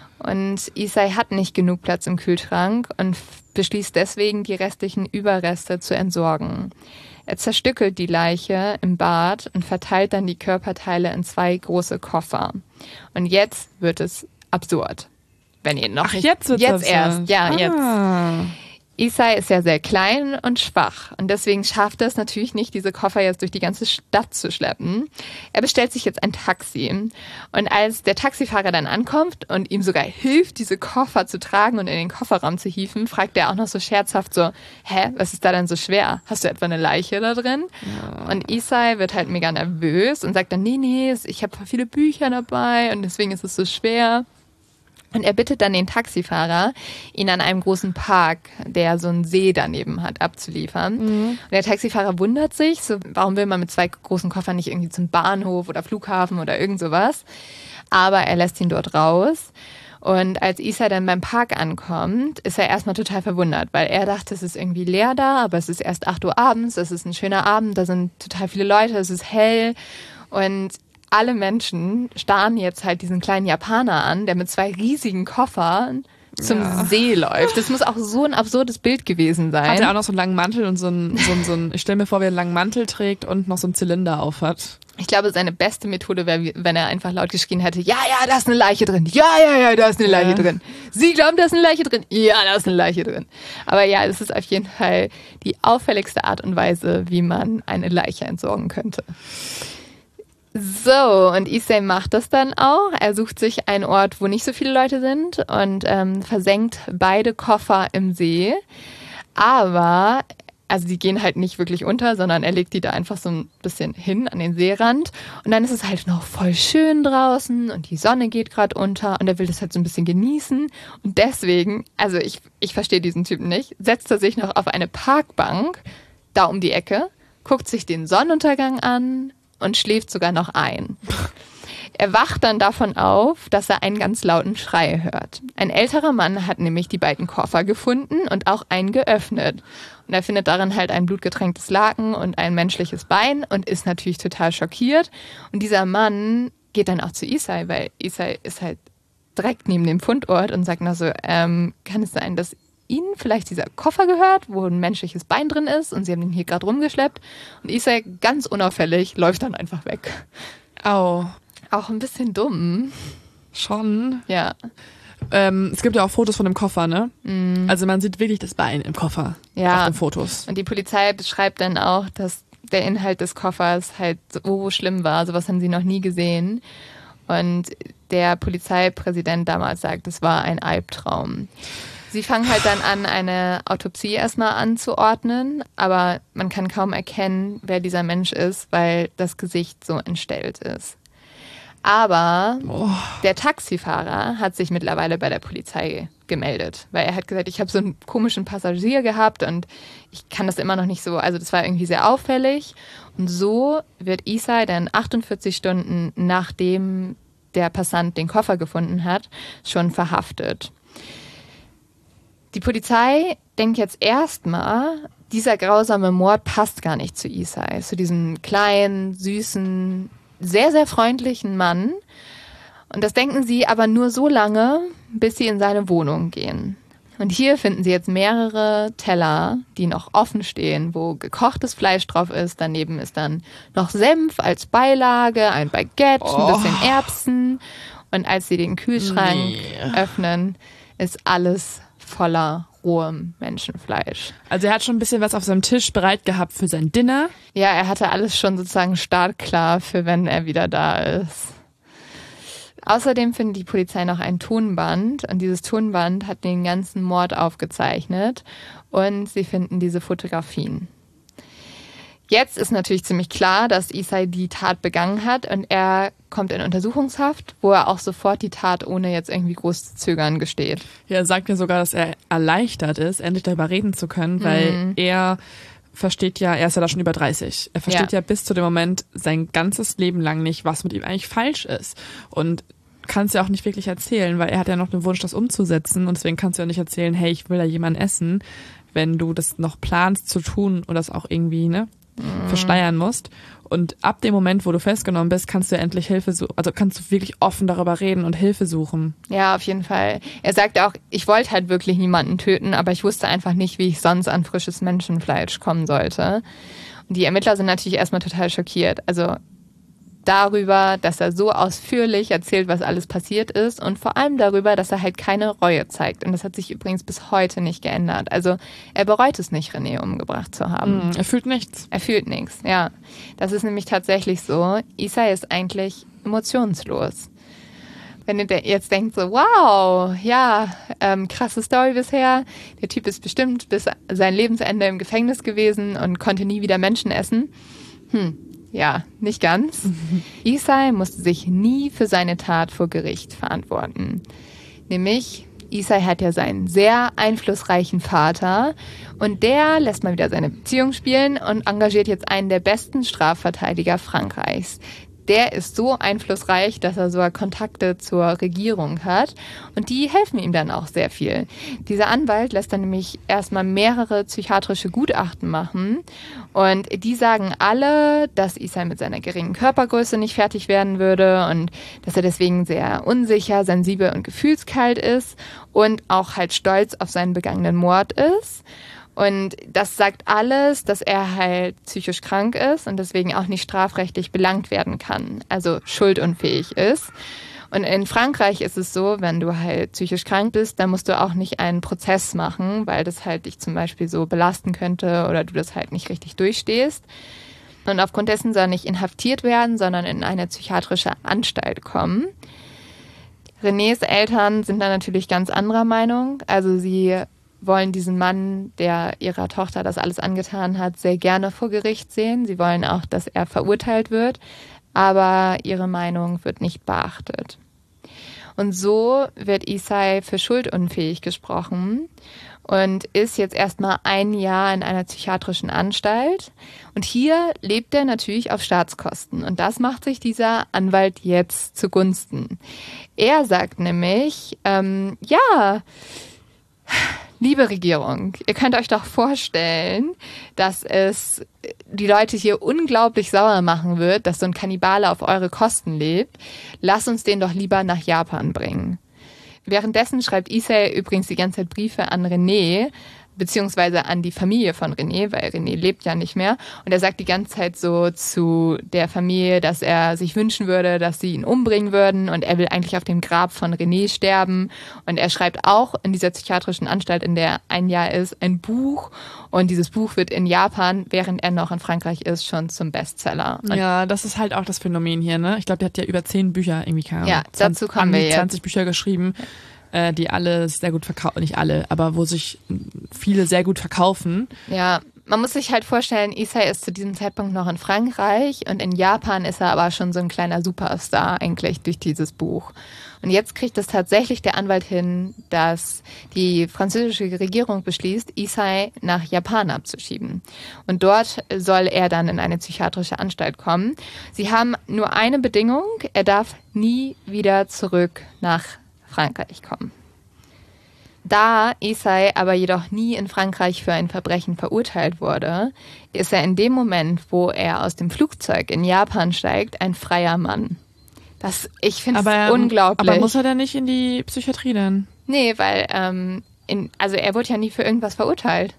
Und Isai hat nicht genug Platz im Kühlschrank und beschließt deswegen, die restlichen Überreste zu entsorgen. Er zerstückelt die Leiche im Bad und verteilt dann die Körperteile in zwei große Koffer. Und jetzt wird es absurd. Wenn ihr noch Ach, jetzt wird's jetzt erst, ja, ah. jetzt. Isai ist ja sehr klein und schwach und deswegen schafft er es natürlich nicht, diese Koffer jetzt durch die ganze Stadt zu schleppen. Er bestellt sich jetzt ein Taxi und als der Taxifahrer dann ankommt und ihm sogar hilft, diese Koffer zu tragen und in den Kofferraum zu hieven, fragt er auch noch so scherzhaft so, hä, was ist da denn so schwer? Hast du etwa eine Leiche da drin? Ja. Und Isai wird halt mega nervös und sagt dann, nee, nee, ich habe viele Bücher dabei und deswegen ist es so schwer. Und er bittet dann den Taxifahrer, ihn an einem großen Park, der so einen See daneben hat, abzuliefern. Mhm. Und der Taxifahrer wundert sich, so, warum will man mit zwei großen Koffern nicht irgendwie zum Bahnhof oder Flughafen oder irgend sowas. Aber er lässt ihn dort raus. Und als Isai dann beim Park ankommt, ist er erstmal total verwundert, weil er dachte, es ist irgendwie leer da, aber es ist erst acht Uhr abends, es ist ein schöner Abend, da sind total viele Leute, es ist hell und alle Menschen starren jetzt halt diesen kleinen Japaner an, der mit zwei riesigen Koffern zum ja. See läuft. Das muss auch so ein absurdes Bild gewesen sein. Hat er auch noch so einen langen Mantel und so einen, so einen, so einen ich stelle mir vor, wie er einen langen Mantel trägt und noch so einen Zylinder aufhat. Ich glaube, seine beste Methode wäre, wenn er einfach laut geschrien hätte, ja, ja, da ist eine Leiche drin. Ja, ja, ja, da ist eine Leiche ja. drin. Sie glauben, da ist eine Leiche drin? Ja, da ist eine Leiche drin. Aber ja, es ist auf jeden Fall die auffälligste Art und Weise, wie man eine Leiche entsorgen könnte. So, und Isai macht das dann auch. Er sucht sich einen Ort, wo nicht so viele Leute sind und ähm, versenkt beide Koffer im See. Aber, also die gehen halt nicht wirklich unter, sondern er legt die da einfach so ein bisschen hin an den Seerand. Und dann ist es halt noch voll schön draußen und die Sonne geht gerade unter und er will das halt so ein bisschen genießen. Und deswegen, also ich, ich verstehe diesen Typen nicht, setzt er sich noch auf eine Parkbank da um die Ecke, guckt sich den Sonnenuntergang an und schläft sogar noch ein. Er wacht dann davon auf, dass er einen ganz lauten Schrei hört. Ein älterer Mann hat nämlich die beiden Koffer gefunden und auch einen geöffnet. Und er findet darin halt ein blutgetränktes Laken und ein menschliches Bein und ist natürlich total schockiert. Und dieser Mann geht dann auch zu Isai, weil Isai ist halt direkt neben dem Fundort und sagt noch so, ähm, kann es sein, dass ihnen vielleicht dieser Koffer gehört, wo ein menschliches Bein drin ist und sie haben ihn hier gerade rumgeschleppt und Isai ganz unauffällig läuft dann einfach weg. Au. Auch ein bisschen dumm. Schon. Ja. Ähm, es gibt ja auch Fotos von dem Koffer, ne? Mm. Also man sieht wirklich das Bein im Koffer ja. auf den Fotos. Und die Polizei beschreibt dann auch, dass der Inhalt des Koffers halt so schlimm war. Sowas haben sie noch nie gesehen. Und der Polizeipräsident damals sagt, es war ein Albtraum. Sie fangen halt dann an, eine Autopsie erstmal anzuordnen, aber man kann kaum erkennen, wer dieser Mensch ist, weil das Gesicht so entstellt ist. Aber oh. der Taxifahrer hat sich mittlerweile bei der Polizei gemeldet, weil er hat gesagt, ich habe so einen komischen Passagier gehabt und ich kann das immer noch nicht so, also das war irgendwie sehr auffällig. Und so wird Isai dann achtundvierzig Stunden nachdem der Passant den Koffer gefunden hat, schon verhaftet. Die Polizei denkt jetzt erstmal, dieser grausame Mord passt gar nicht zu Isai, zu diesem kleinen, süßen, sehr, sehr freundlichen Mann. Und das denken sie aber nur so lange, bis sie in seine Wohnung gehen. Und hier finden sie jetzt mehrere Teller, die noch offen stehen, wo gekochtes Fleisch drauf ist. Daneben ist dann noch Senf als Beilage, ein Baguette, oh. ein bisschen Erbsen. Und als sie den Kühlschrank nee. öffnen, ist alles voller rohem Menschenfleisch. Also er hat schon ein bisschen was auf seinem Tisch bereit gehabt für sein Dinner. Ja, er hatte alles schon sozusagen startklar für wenn er wieder da ist. Außerdem findet die Polizei noch ein Tonband und dieses Tonband hat den ganzen Mord aufgezeichnet und sie finden diese Fotografien. Jetzt ist natürlich ziemlich klar, dass Isai die Tat begangen hat und er kommt in Untersuchungshaft, wo er auch sofort die Tat ohne jetzt irgendwie groß zu zögern gesteht. Ja, er sagt ja sogar, dass er erleichtert ist, endlich darüber reden zu können, weil mhm. er versteht ja, er ist ja da schon über dreißig. Er versteht ja. ja bis zu dem Moment sein ganzes Leben lang nicht, was mit ihm eigentlich falsch ist. Und kann es ja auch nicht wirklich erzählen, weil er hat ja noch den Wunsch, das umzusetzen und deswegen kannst du ja nicht erzählen, hey, ich will da jemanden essen, wenn du das noch planst zu tun und das auch irgendwie, ne, mhm. verschleiern musst. Und ab dem Moment, wo du festgenommen bist, kannst du ja endlich Hilfe suchen, also kannst du wirklich offen darüber reden und Hilfe suchen. Ja, auf jeden Fall. Er sagt auch, ich wollte halt wirklich niemanden töten, aber ich wusste einfach nicht, wie ich sonst an frisches Menschenfleisch kommen sollte. Und die Ermittler sind natürlich erstmal total schockiert. Also darüber, dass er so ausführlich erzählt, was alles passiert ist und vor allem darüber, dass er halt keine Reue zeigt. Und das hat sich übrigens bis heute nicht geändert. Also er bereut es nicht, René umgebracht zu haben. Mm, er fühlt nichts. Er fühlt nichts, ja. Das ist nämlich tatsächlich so. Isai ist eigentlich emotionslos. Wenn ihr jetzt denkt so, wow, ja, ähm, krasse Story bisher. Der Typ ist bestimmt bis sein Lebensende im Gefängnis gewesen und konnte nie wieder Menschen essen. Hm. Ja, nicht ganz. Mhm. Isai musste sich nie für seine Tat vor Gericht verantworten. Nämlich, Isai hat ja seinen sehr einflussreichen Vater und der lässt mal wieder seine Beziehung spielen und engagiert jetzt einen der besten Strafverteidiger Frankreichs. Der ist so einflussreich, dass er sogar Kontakte zur Regierung hat und die helfen ihm dann auch sehr viel. Dieser Anwalt lässt dann nämlich erstmal mehrere psychiatrische Gutachten machen und die sagen alle, dass Isai mit seiner geringen Körpergröße nicht fertig werden würde und dass er deswegen sehr unsicher, sensibel und gefühlskalt ist und auch halt stolz auf seinen begangenen Mord ist. Und das sagt alles, dass er halt psychisch krank ist und deswegen auch nicht strafrechtlich belangt werden kann, also schuldunfähig ist. Und in Frankreich ist es so, wenn du halt psychisch krank bist, dann musst du auch nicht einen Prozess machen, weil das halt dich zum Beispiel so belasten könnte oder du das halt nicht richtig durchstehst. Und aufgrund dessen soll er nicht inhaftiert werden, sondern in eine psychiatrische Anstalt kommen. Renés Eltern sind da natürlich ganz anderer Meinung. Also sie wollen diesen Mann, der ihrer Tochter das alles angetan hat, sehr gerne vor Gericht sehen. Sie wollen auch, dass er verurteilt wird, aber ihre Meinung wird nicht beachtet. Und so wird Isai für schuldunfähig gesprochen und ist jetzt erstmal ein Jahr in einer psychiatrischen Anstalt. Und hier lebt er natürlich auf Staatskosten. Und das macht sich dieser Anwalt jetzt zugunsten. Er sagt nämlich, ähm, ja, liebe Regierung, ihr könnt euch doch vorstellen, dass es die Leute hier unglaublich sauer machen wird, dass so ein Kannibale auf eure Kosten lebt. Lasst uns den doch lieber nach Japan bringen. währenddessen schreibt Issei übrigens die ganze Zeit Briefe an René, beziehungsweise an die Familie von René, weil René lebt ja nicht mehr. Und er sagt die ganze Zeit so zu der Familie, dass er sich wünschen würde, dass sie ihn umbringen würden. Und er will eigentlich auf dem Grab von René sterben. Und er schreibt auch in dieser psychiatrischen Anstalt, in der er ein Jahr ist, ein Buch. Und dieses Buch wird in Japan, während er noch in Frankreich ist, schon zum Bestseller. Und ja, das ist halt auch das Phänomen hier, ne? Ich glaube, der hat ja über zehn Bücher irgendwie, keine Ahnung, ja, dazu kommen wir jetzt. zwanzig Bücher geschrieben. Die alle sehr gut verkaufen, nicht alle, aber wo sich viele sehr gut verkaufen. Ja, man muss sich halt vorstellen, Issei ist zu diesem Zeitpunkt noch in Frankreich und in Japan ist er aber schon so ein kleiner Superstar eigentlich durch dieses Buch. Und jetzt kriegt es tatsächlich der Anwalt hin, dass die französische Regierung beschließt, Issei nach Japan abzuschieben. Und dort soll er dann in eine psychiatrische Anstalt kommen. Sie haben nur eine Bedingung, er darf nie wieder zurück nach Frankreich kommen. Da Issei aber jedoch nie in Frankreich für ein Verbrechen verurteilt wurde, ist er in dem Moment, wo er aus dem Flugzeug in Japan steigt, ein freier Mann. Das, ich finde es unglaublich. Aber muss er denn nicht in die Psychiatrie denn? Nee, weil ähm, in, also er wurde ja nie für irgendwas verurteilt.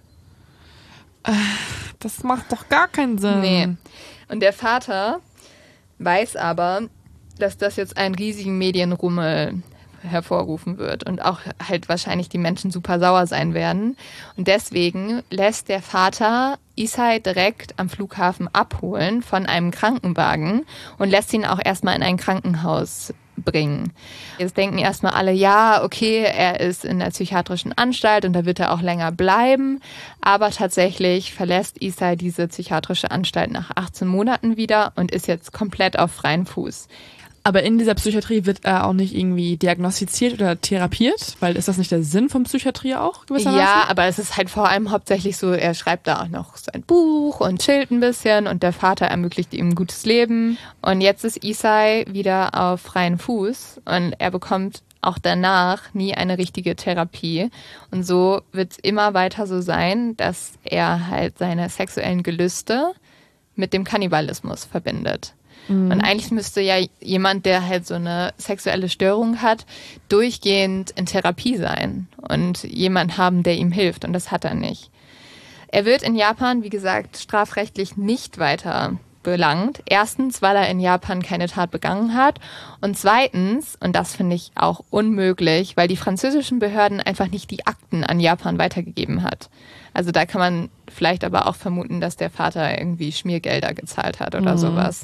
Das macht doch gar keinen Sinn. Nee. Und der Vater weiß aber, dass das jetzt einen riesigen Medienrummel hervorrufen wird und auch halt wahrscheinlich die Menschen super sauer sein werden. Und deswegen lässt der Vater Issei direkt am Flughafen abholen von einem Krankenwagen und lässt ihn auch erstmal in ein Krankenhaus bringen. Jetzt denken erstmal alle, ja, okay, er ist in der psychiatrischen Anstalt und da wird er auch länger bleiben. Aber tatsächlich verlässt Issei diese psychiatrische Anstalt nach achtzehn Monaten wieder und ist jetzt komplett auf freien Fuß. Aber in dieser Psychiatrie wird er auch nicht irgendwie diagnostiziert oder therapiert? Weil ist das nicht der Sinn von Psychiatrie auch gewissermaßen? Ja, aber es ist halt vor allem hauptsächlich so, er schreibt da auch noch sein Buch und chillt ein bisschen und der Vater ermöglicht ihm ein gutes Leben. Und jetzt ist Issei wieder auf freien Fuß und er bekommt auch danach nie eine richtige Therapie. Und so wird es immer weiter so sein, dass er halt seine sexuellen Gelüste mit dem Kannibalismus verbindet. Und eigentlich müsste ja jemand, der halt so eine sexuelle Störung hat, durchgehend in Therapie sein und jemand haben, der ihm hilft. Und das hat er nicht. Er wird in Japan, wie gesagt, strafrechtlich nicht weiter belangt. Erstens, weil er in Japan keine Tat begangen hat. Und zweitens, und das finde ich auch unmöglich, weil die französischen Behörden einfach nicht die Akten an Japan weitergegeben hat. Also da kann man vielleicht aber auch vermuten, dass der Vater irgendwie Schmiergelder gezahlt hat oder mhm. sowas.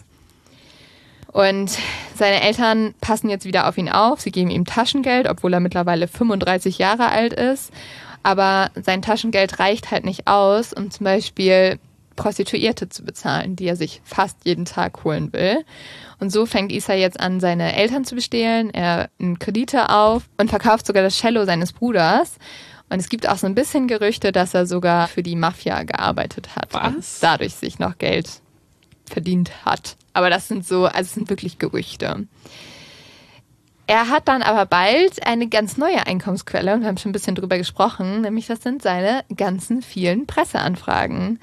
Und seine Eltern passen jetzt wieder auf ihn auf. Sie geben ihm Taschengeld, obwohl er mittlerweile fünfunddreißig Jahre alt ist. Aber sein Taschengeld reicht halt nicht aus, um zum Beispiel Prostituierte zu bezahlen, die er sich fast jeden Tag holen will. Und so fängt Issei jetzt an, seine Eltern zu bestehlen. Er nimmt Kredite auf und verkauft sogar das Cello seines Bruders. Und es gibt auch so ein bisschen Gerüchte, dass er sogar für die Mafia gearbeitet hat. Was? Und dadurch sich noch Geld verdient hat. Aber das sind so, also es sind wirklich Gerüchte. Er hat dann aber bald eine ganz neue Einkommensquelle und wir haben schon ein bisschen drüber gesprochen, nämlich das sind seine ganzen vielen Presseanfragen.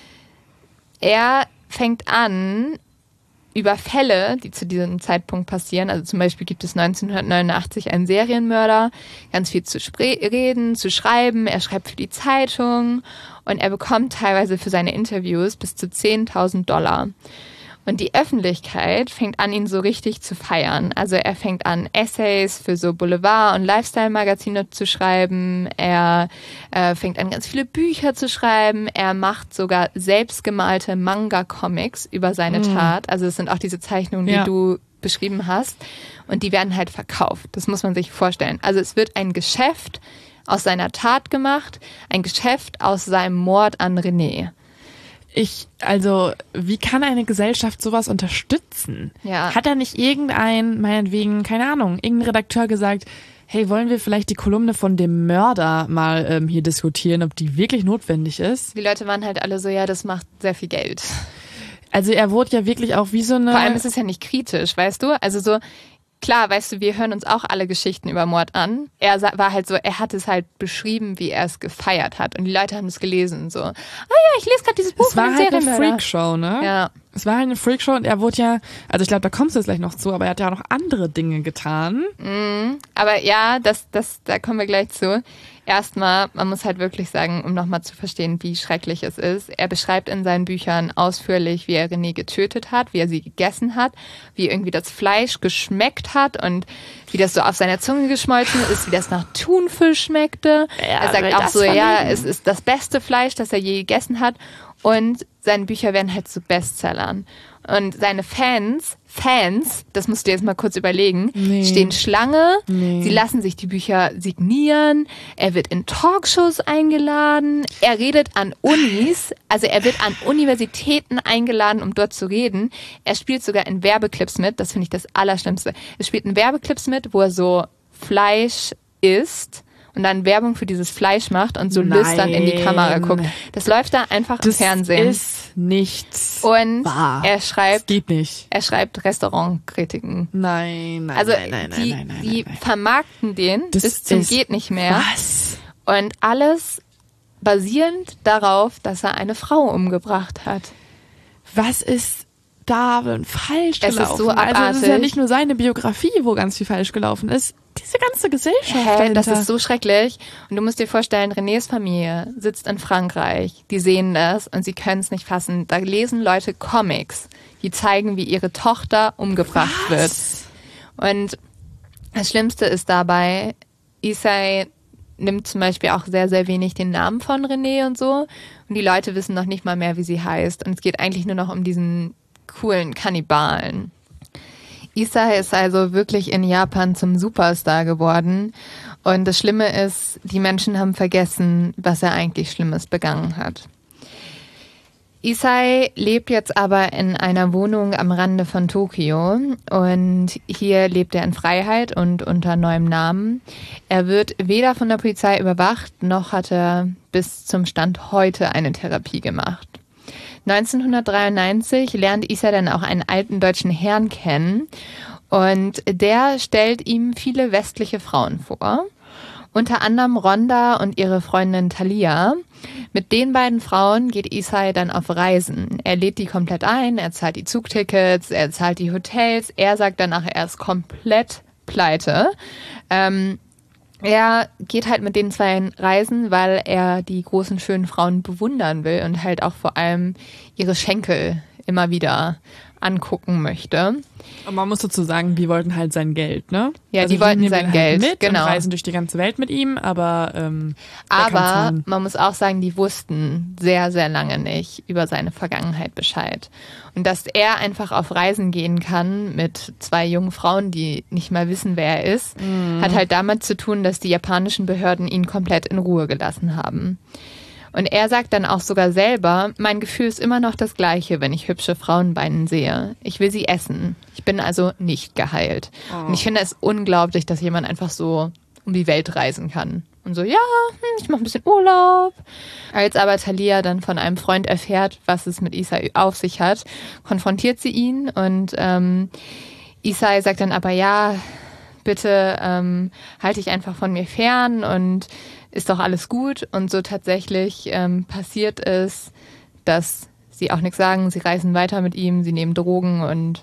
Er fängt an, über Fälle, die zu diesem Zeitpunkt passieren, also zum Beispiel gibt es neunzehnhundertneunundachtzig einen Serienmörder, ganz viel zu reden, zu schreiben, er schreibt für die Zeitung und er bekommt teilweise für seine Interviews bis zu zehntausend Dollar. Und die Öffentlichkeit fängt an, ihn so richtig zu feiern. Also er fängt an, Essays für so Boulevard- und Lifestyle-Magazine zu schreiben. Er äh, fängt an, ganz viele Bücher zu schreiben. Er macht sogar selbstgemalte Manga-Comics über seine mhm. Tat. Also es sind auch diese Zeichnungen, ja. die du beschrieben hast. Und die werden halt verkauft. Das muss man sich vorstellen. Also es wird ein Geschäft aus seiner Tat gemacht. Ein Geschäft aus seinem Mord an René. Ich, also, wie kann eine Gesellschaft sowas unterstützen? Ja. Hat da nicht irgendein, meinetwegen, keine Ahnung, irgendein Redakteur gesagt, hey, wollen wir vielleicht die Kolumne von dem Mörder mal ähm, hier diskutieren, ob die wirklich notwendig ist? Die Leute waren halt alle so, ja, das macht sehr viel Geld. Also er wurde ja wirklich auch wie so eine... Vor allem ist es ja nicht kritisch, weißt du? Also so... Klar, weißt du, wir hören uns auch alle Geschichten über Mord an. Er war halt so, er hat es halt beschrieben, wie er es gefeiert hat. Und die Leute haben es gelesen so. Ah ja, ich lese gerade dieses Buch von dem Serienmörder. Es war halt eine Freakshow, ne? Ja. Es war halt eine Freakshow und er wurde ja, also ich glaube, da kommst du jetzt gleich noch zu, aber er hat ja auch noch andere Dinge getan. Mhm. Aber ja, das, das, da kommen wir gleich zu. Erstmal, man muss halt wirklich sagen, um nochmal zu verstehen, wie schrecklich es ist. Er beschreibt in seinen Büchern ausführlich, wie er René getötet hat, wie er sie gegessen hat, wie irgendwie das Fleisch geschmeckt hat und wie das so auf seiner Zunge geschmolzen ist, wie das nach Thunfisch schmeckte. Ja, er sagt auch so, ja, es ist das beste Fleisch, das er je gegessen hat. Und seine Bücher werden halt zu Bestsellern. Und seine Fans, Fans, das musst du jetzt mal kurz überlegen, nee. stehen Schlange, nee. sie lassen sich die Bücher signieren, er wird in Talkshows eingeladen, er redet an Unis, also er wird an Universitäten eingeladen, um dort zu reden. Er spielt sogar in Werbeclips mit, das finde ich das Allerschlimmste. Er spielt in Werbeclips mit, wo er so Fleisch isst und dann Werbung für dieses Fleisch macht und so Nein. lüstern in die Kamera guckt. Das läuft da einfach das im Fernsehen. Das ist nichts Und wahr. er schreibt, das geht nicht. Er schreibt Restaurantkritiken. Nein, nein, also nein, nein, die, nein, nein, nein, die nein. vermarkten den Das bis zum ist geht nicht mehr. Was? Und alles basierend darauf, dass er eine Frau umgebracht hat. Was ist da denn falsch gelaufen? Es ist so abartig. Also es ist ja nicht nur seine Biografie, wo ganz viel falsch gelaufen ist. Diese ganze Gesellschaft Hey, das dahinter. ist so schrecklich. Und du musst dir vorstellen, Renés Familie sitzt in Frankreich. Die sehen das und sie können es nicht fassen. Da lesen Leute Comics, die zeigen, wie ihre Tochter umgebracht Was? wird. Und das Schlimmste ist dabei, Isai nimmt zum Beispiel auch sehr, sehr wenig den Namen von René und so. Und die Leute wissen noch nicht mal mehr, wie sie heißt. Und es geht eigentlich nur noch um diesen coolen Kannibalen. Isai ist also wirklich in Japan zum Superstar geworden. Und das Schlimme ist, die Menschen haben vergessen, was er eigentlich Schlimmes begangen hat. Isai lebt jetzt aber in einer Wohnung am Rande von Tokio und hier lebt er in Freiheit und unter neuem Namen. Er wird weder von der Polizei überwacht, noch hat er bis zum Stand heute eine Therapie gemacht. neunzehnhundertdreiundneunzig lernt Isai dann auch einen alten deutschen Herrn kennen und der stellt ihm viele westliche Frauen vor. Unter anderem Rhonda und ihre Freundin Thalia. Mit den beiden Frauen geht Isai dann auf Reisen. Er lädt die komplett ein, er zahlt die Zugtickets, er zahlt die Hotels. Er sagt danach, er ist komplett pleite. Ähm, er geht halt mit den zwei reisen, weil er die großen, schönen Frauen bewundern will und halt auch vor allem ihre Schenkel immer wieder angucken möchte. Und man muss dazu sagen, die wollten halt sein Geld, ne? Ja, also die wollten nehmen sein ihn Geld, halt mit genau. Und reisen durch die ganze Welt mit ihm, aber ähm, Aber man muss auch sagen, die wussten sehr, sehr lange nicht über seine Vergangenheit Bescheid. Und dass er einfach auf Reisen gehen kann mit zwei jungen Frauen, die nicht mal wissen, wer er ist, mhm. hat halt damit zu tun, dass die japanischen Behörden ihn komplett in Ruhe gelassen haben. Und er sagt dann auch sogar selber, mein Gefühl ist immer noch das gleiche, wenn ich hübsche Frauenbeine sehe. Ich will sie essen. Ich bin also nicht geheilt. Oh. Und ich finde es unglaublich, dass jemand einfach so um die Welt reisen kann. Und so, ja, ich mache ein bisschen Urlaub. Als aber Thalia dann von einem Freund erfährt, was es mit Isai auf sich hat, konfrontiert sie ihn. Und ähm, Isai sagt dann aber, ja, bitte ähm, halte dich einfach von mir fern und ist doch alles gut. Und so tatsächlich ähm, passiert es, dass sie auch nichts sagen. Sie reisen weiter mit ihm, sie nehmen Drogen und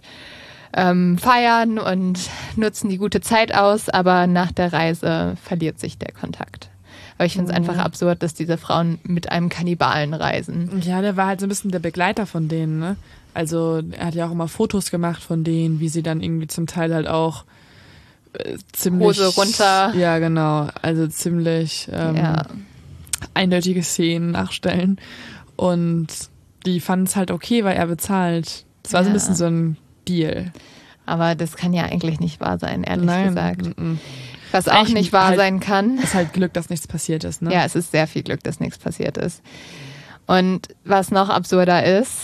ähm, feiern und nutzen die gute Zeit aus. Aber nach der Reise verliert sich der Kontakt. Aber ich finde es mhm. einfach absurd, dass diese Frauen mit einem Kannibalen reisen. Ja, der war halt so ein bisschen der Begleiter von denen, ne? Also er hat ja auch immer Fotos gemacht von denen, wie sie dann irgendwie zum Teil halt auch ziemlich, Hose runter. Ja, genau. Also ziemlich ähm, ja. eindeutige Szenen nachstellen. Und die fanden es halt okay, weil er bezahlt. Das war ja so ein bisschen so ein Deal. Aber das kann ja eigentlich nicht wahr sein, ehrlich Nein, gesagt. n -n. Was auch nicht wahr halt, sein kann. Ist halt Glück, dass nichts passiert ist, ne? Ja, es ist sehr viel Glück, dass nichts passiert ist. Und was noch absurder ist,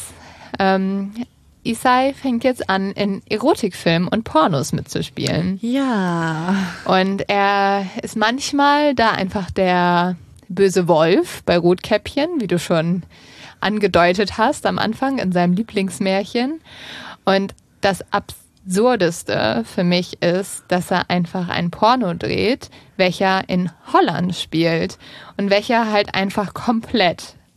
ähm, Isai fängt jetzt an, in Erotikfilmen und Pornos mitzuspielen. Ja. Und er ist manchmal da einfach der böse Wolf bei Rotkäppchen, wie du schon angedeutet hast am Anfang in seinem Lieblingsmärchen. Und das Absurdeste für mich ist, dass er einfach ein Porno dreht, welcher in Holland spielt und welcher halt einfach komplett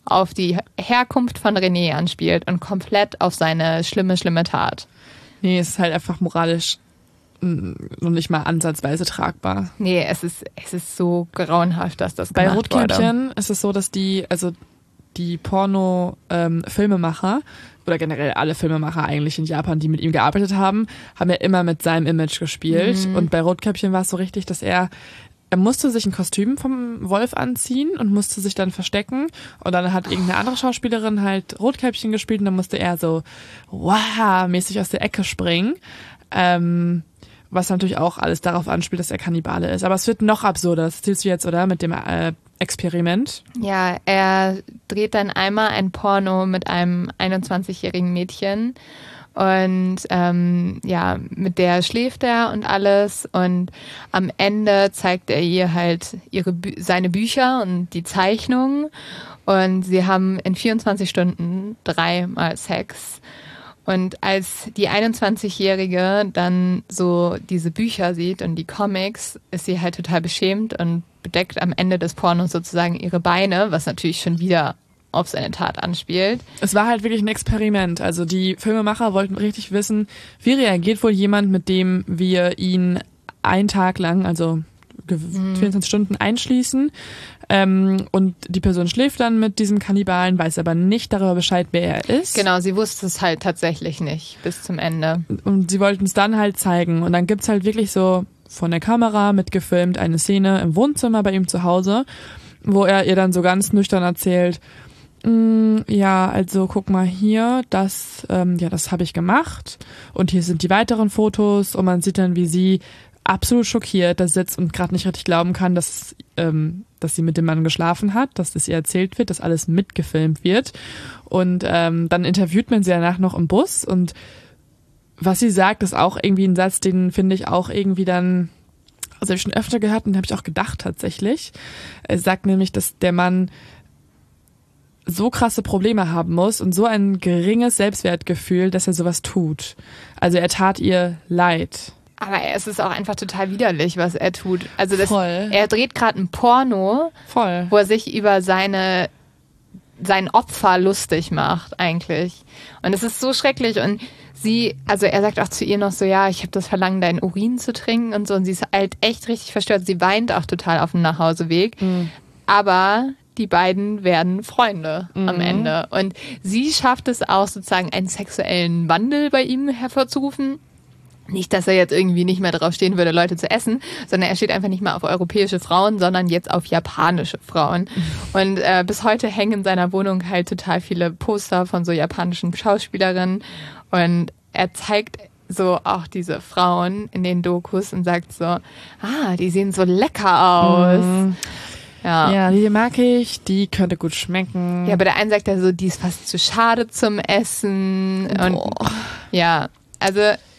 auf die Herkunft von René anspielt und komplett auf seine schlimme, schlimme Tat. Nee, es ist halt einfach moralisch noch nicht mal ansatzweise tragbar. Nee, es ist, es ist so grauenhaft, dass das Bei gemacht wurde. Bei Rotkäppchen ist es so, dass die, also die Porno-Filmemacher ähm, oder generell alle Filmemacher eigentlich in Japan, die mit ihm gearbeitet haben, haben ja immer mit seinem Image gespielt. Mhm. Und bei Rotkäppchen war es so richtig, dass er Er musste sich ein Kostüm vom Wolf anziehen und musste sich dann verstecken. Und dann hat irgendeine andere Schauspielerin halt Rotkäppchen gespielt und dann musste er so wow-mäßig aus der Ecke springen. Ähm, was natürlich auch alles darauf anspielt, dass er Kannibale ist. Aber es wird noch absurder. Das zielst du jetzt, oder? Mit dem äh, Experiment. Ja, er dreht dann einmal ein Porno mit einem einundzwanzigjährigen Mädchen. Und ähm, ja, mit der schläft er und alles. Und am Ende zeigt er ihr halt ihre Bü- seine Bücher und die Zeichnungen. Und sie haben in vierundzwanzig Stunden dreimal Sex. Und als die einundzwanzigjährige dann so diese Bücher sieht und die Comics, ist sie halt total beschämt und bedeckt am Ende des Pornos sozusagen ihre Beine, was natürlich schon wieder auf seine Tat anspielt. Es war halt wirklich ein Experiment. Also die Filmemacher wollten richtig wissen, wie reagiert wohl jemand, mit dem wir ihn einen Tag lang, also vierundzwanzig Stunden einschließen. Ähm, und die Person schläft dann mit diesem Kannibalen, weiß aber nicht darüber Bescheid, wer er ist. Genau, sie wusste es halt tatsächlich nicht bis zum Ende. Und sie wollten es dann halt zeigen. Und dann gibt's halt wirklich so von der Kamera mitgefilmt eine Szene im Wohnzimmer bei ihm zu Hause, wo er ihr dann so ganz nüchtern erzählt, ja, also guck mal hier, das, ähm, ja, das habe ich gemacht und hier sind die weiteren Fotos und man sieht dann, wie sie absolut schockiert da sitzt und gerade nicht richtig glauben kann, dass, ähm, dass sie mit dem Mann geschlafen hat, dass das ihr erzählt wird, dass alles mitgefilmt wird und ähm, dann interviewt man sie danach noch im Bus und was sie sagt, ist auch irgendwie ein Satz, den finde ich auch irgendwie dann, also habe ich schon öfter gehört und habe ich auch gedacht tatsächlich. Er sagt nämlich, dass der Mann so krasse Probleme haben muss und so ein geringes Selbstwertgefühl, dass er sowas tut. Also er tat ihr leid. Aber es ist auch einfach total widerlich, was er tut. Also das, Voll. Er dreht gerade ein Porno, Voll. wo er sich über seine sein Opfer lustig macht eigentlich. Und es ist so schrecklich. Und sie, also er sagt auch zu ihr noch so, ja, ich habe das Verlangen, deinen Urin zu trinken und so. Und sie ist halt echt richtig verstört. Sie weint auch total auf dem Nachhauseweg. Mhm. Aber die beiden werden Freunde mhm. am Ende. Und sie schafft es auch sozusagen, einen sexuellen Wandel bei ihm hervorzurufen. Nicht, dass er jetzt irgendwie nicht mehr drauf stehen würde, Leute zu essen, sondern er steht einfach nicht mehr auf europäische Frauen, sondern jetzt auf japanische Frauen. Und äh, bis heute hängen in seiner Wohnung halt total viele Poster von so japanischen Schauspielerinnen. Und er zeigt so auch diese Frauen in den Dokus und sagt so, ah, die sehen so lecker aus. Mhm. Ja. ja, die mag ich, die könnte gut schmecken. Ja, aber der eine sagt ja so, die ist fast zu schade zum Essen. Und Boah. Ja, also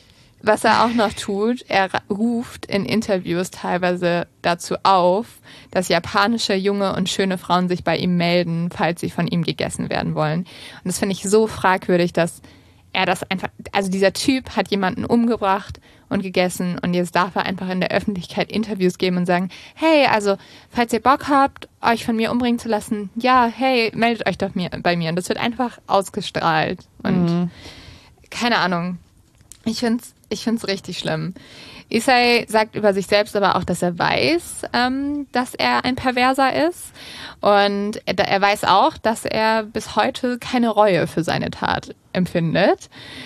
was er auch noch tut, er ruft in Interviews teilweise dazu auf, dass japanische junge und schöne Frauen sich bei ihm melden, falls sie von ihm gegessen werden wollen. Und das finde ich so fragwürdig, dass er das einfach, also dieser Typ hat jemanden umgebracht und gegessen und jetzt darf er einfach in der Öffentlichkeit Interviews geben und sagen, hey, also falls ihr Bock habt, euch von mir umbringen zu lassen, ja, hey, meldet euch doch mir, bei mir. Und das wird einfach ausgestrahlt und mhm. keine Ahnung. Ich find's, ich find's richtig schlimm. Issei sagt über sich selbst aber auch, dass er weiß, ähm, dass er ein Perverser ist. Und er, er weiß auch, dass er bis heute keine Reue für seine Tat empfindet.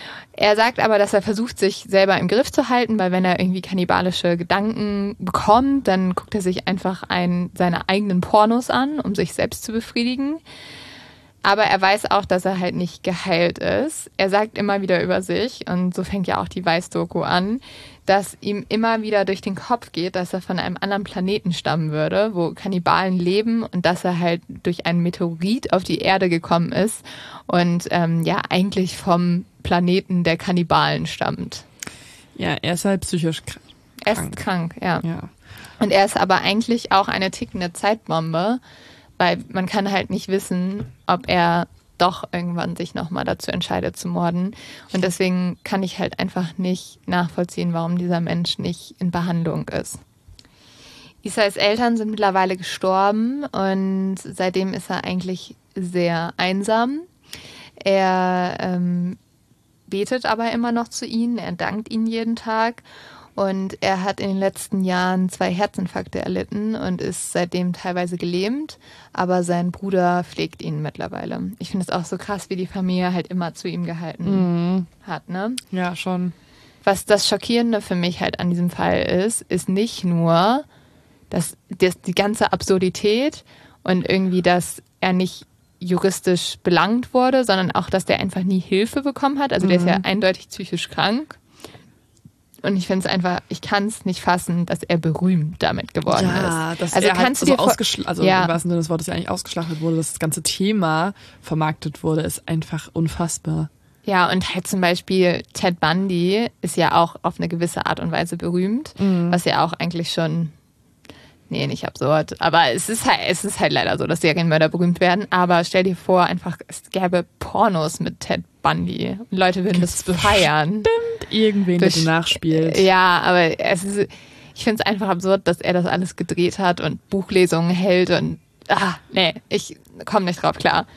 Er sagt aber, dass er versucht, sich selber im Griff zu halten, weil wenn er irgendwie kannibalische Gedanken bekommt, dann guckt er sich einfach einen seiner eigenen Pornos an, um sich selbst zu befriedigen. Aber er weiß auch, dass er halt nicht geheilt ist. Er sagt immer wieder über sich, und so fängt ja auch die Weiß-Doku an, dass ihm immer wieder durch den Kopf geht, dass er von einem anderen Planeten stammen würde, wo Kannibalen leben und dass er halt durch einen Meteorit auf die Erde gekommen ist und ähm, ja eigentlich vom Planeten der Kannibalen stammt. Ja, er ist halt psychisch krank. Er ist krank, ja. ja. Und er ist aber eigentlich auch eine tickende Zeitbombe, weil man kann halt nicht wissen, ob er doch irgendwann sich nochmal dazu entscheidet zu morden. Und deswegen kann ich halt einfach nicht nachvollziehen, warum dieser Mensch nicht in Behandlung ist. Issais Eltern sind mittlerweile gestorben und seitdem ist er eigentlich sehr einsam. Er ähm, betet aber immer noch zu ihnen, er dankt ihnen jeden Tag. Und er hat in den letzten Jahren zwei Herzinfarkte erlitten und ist seitdem teilweise gelähmt. Aber sein Bruder pflegt ihn mittlerweile. Ich finde es auch so krass, wie die Familie halt immer zu ihm gehalten mhm. hat, ne? Ja, schon. Was das Schockierende für mich halt an diesem Fall ist, ist nicht nur, dass, dass die ganze Absurdität und irgendwie, dass er nicht juristisch belangt wurde, sondern auch, dass der einfach nie Hilfe bekommen hat. Also der mhm. ist ja eindeutig psychisch krank. Und ich finde es einfach, ich kann es nicht fassen, dass er berühmt damit geworden ja, ist. Dass also er kannst halt du also dir ausgeschl- also ja. im wahrsten Sinne des Wortes ja eigentlich ausgeschlachtet wurde, dass das ganze Thema vermarktet wurde, ist einfach unfassbar. Ja, und halt zum Beispiel Ted Bundy ist ja auch auf eine gewisse Art und Weise berühmt, mhm. was ja auch eigentlich schon, nee, nicht absurd, aber es ist halt, es ist halt leider so, dass Serienmörder berühmt werden. Aber stell dir vor, einfach, es gäbe Pornos mit Ted Bundy. Und Leute würden das feiern. Stimmt, irgendwen, der nachspielt. Ja, aber es ist, ich finde es einfach absurd, dass er das alles gedreht hat und Buchlesungen hält und, ah, nee, ich komme nicht drauf klar.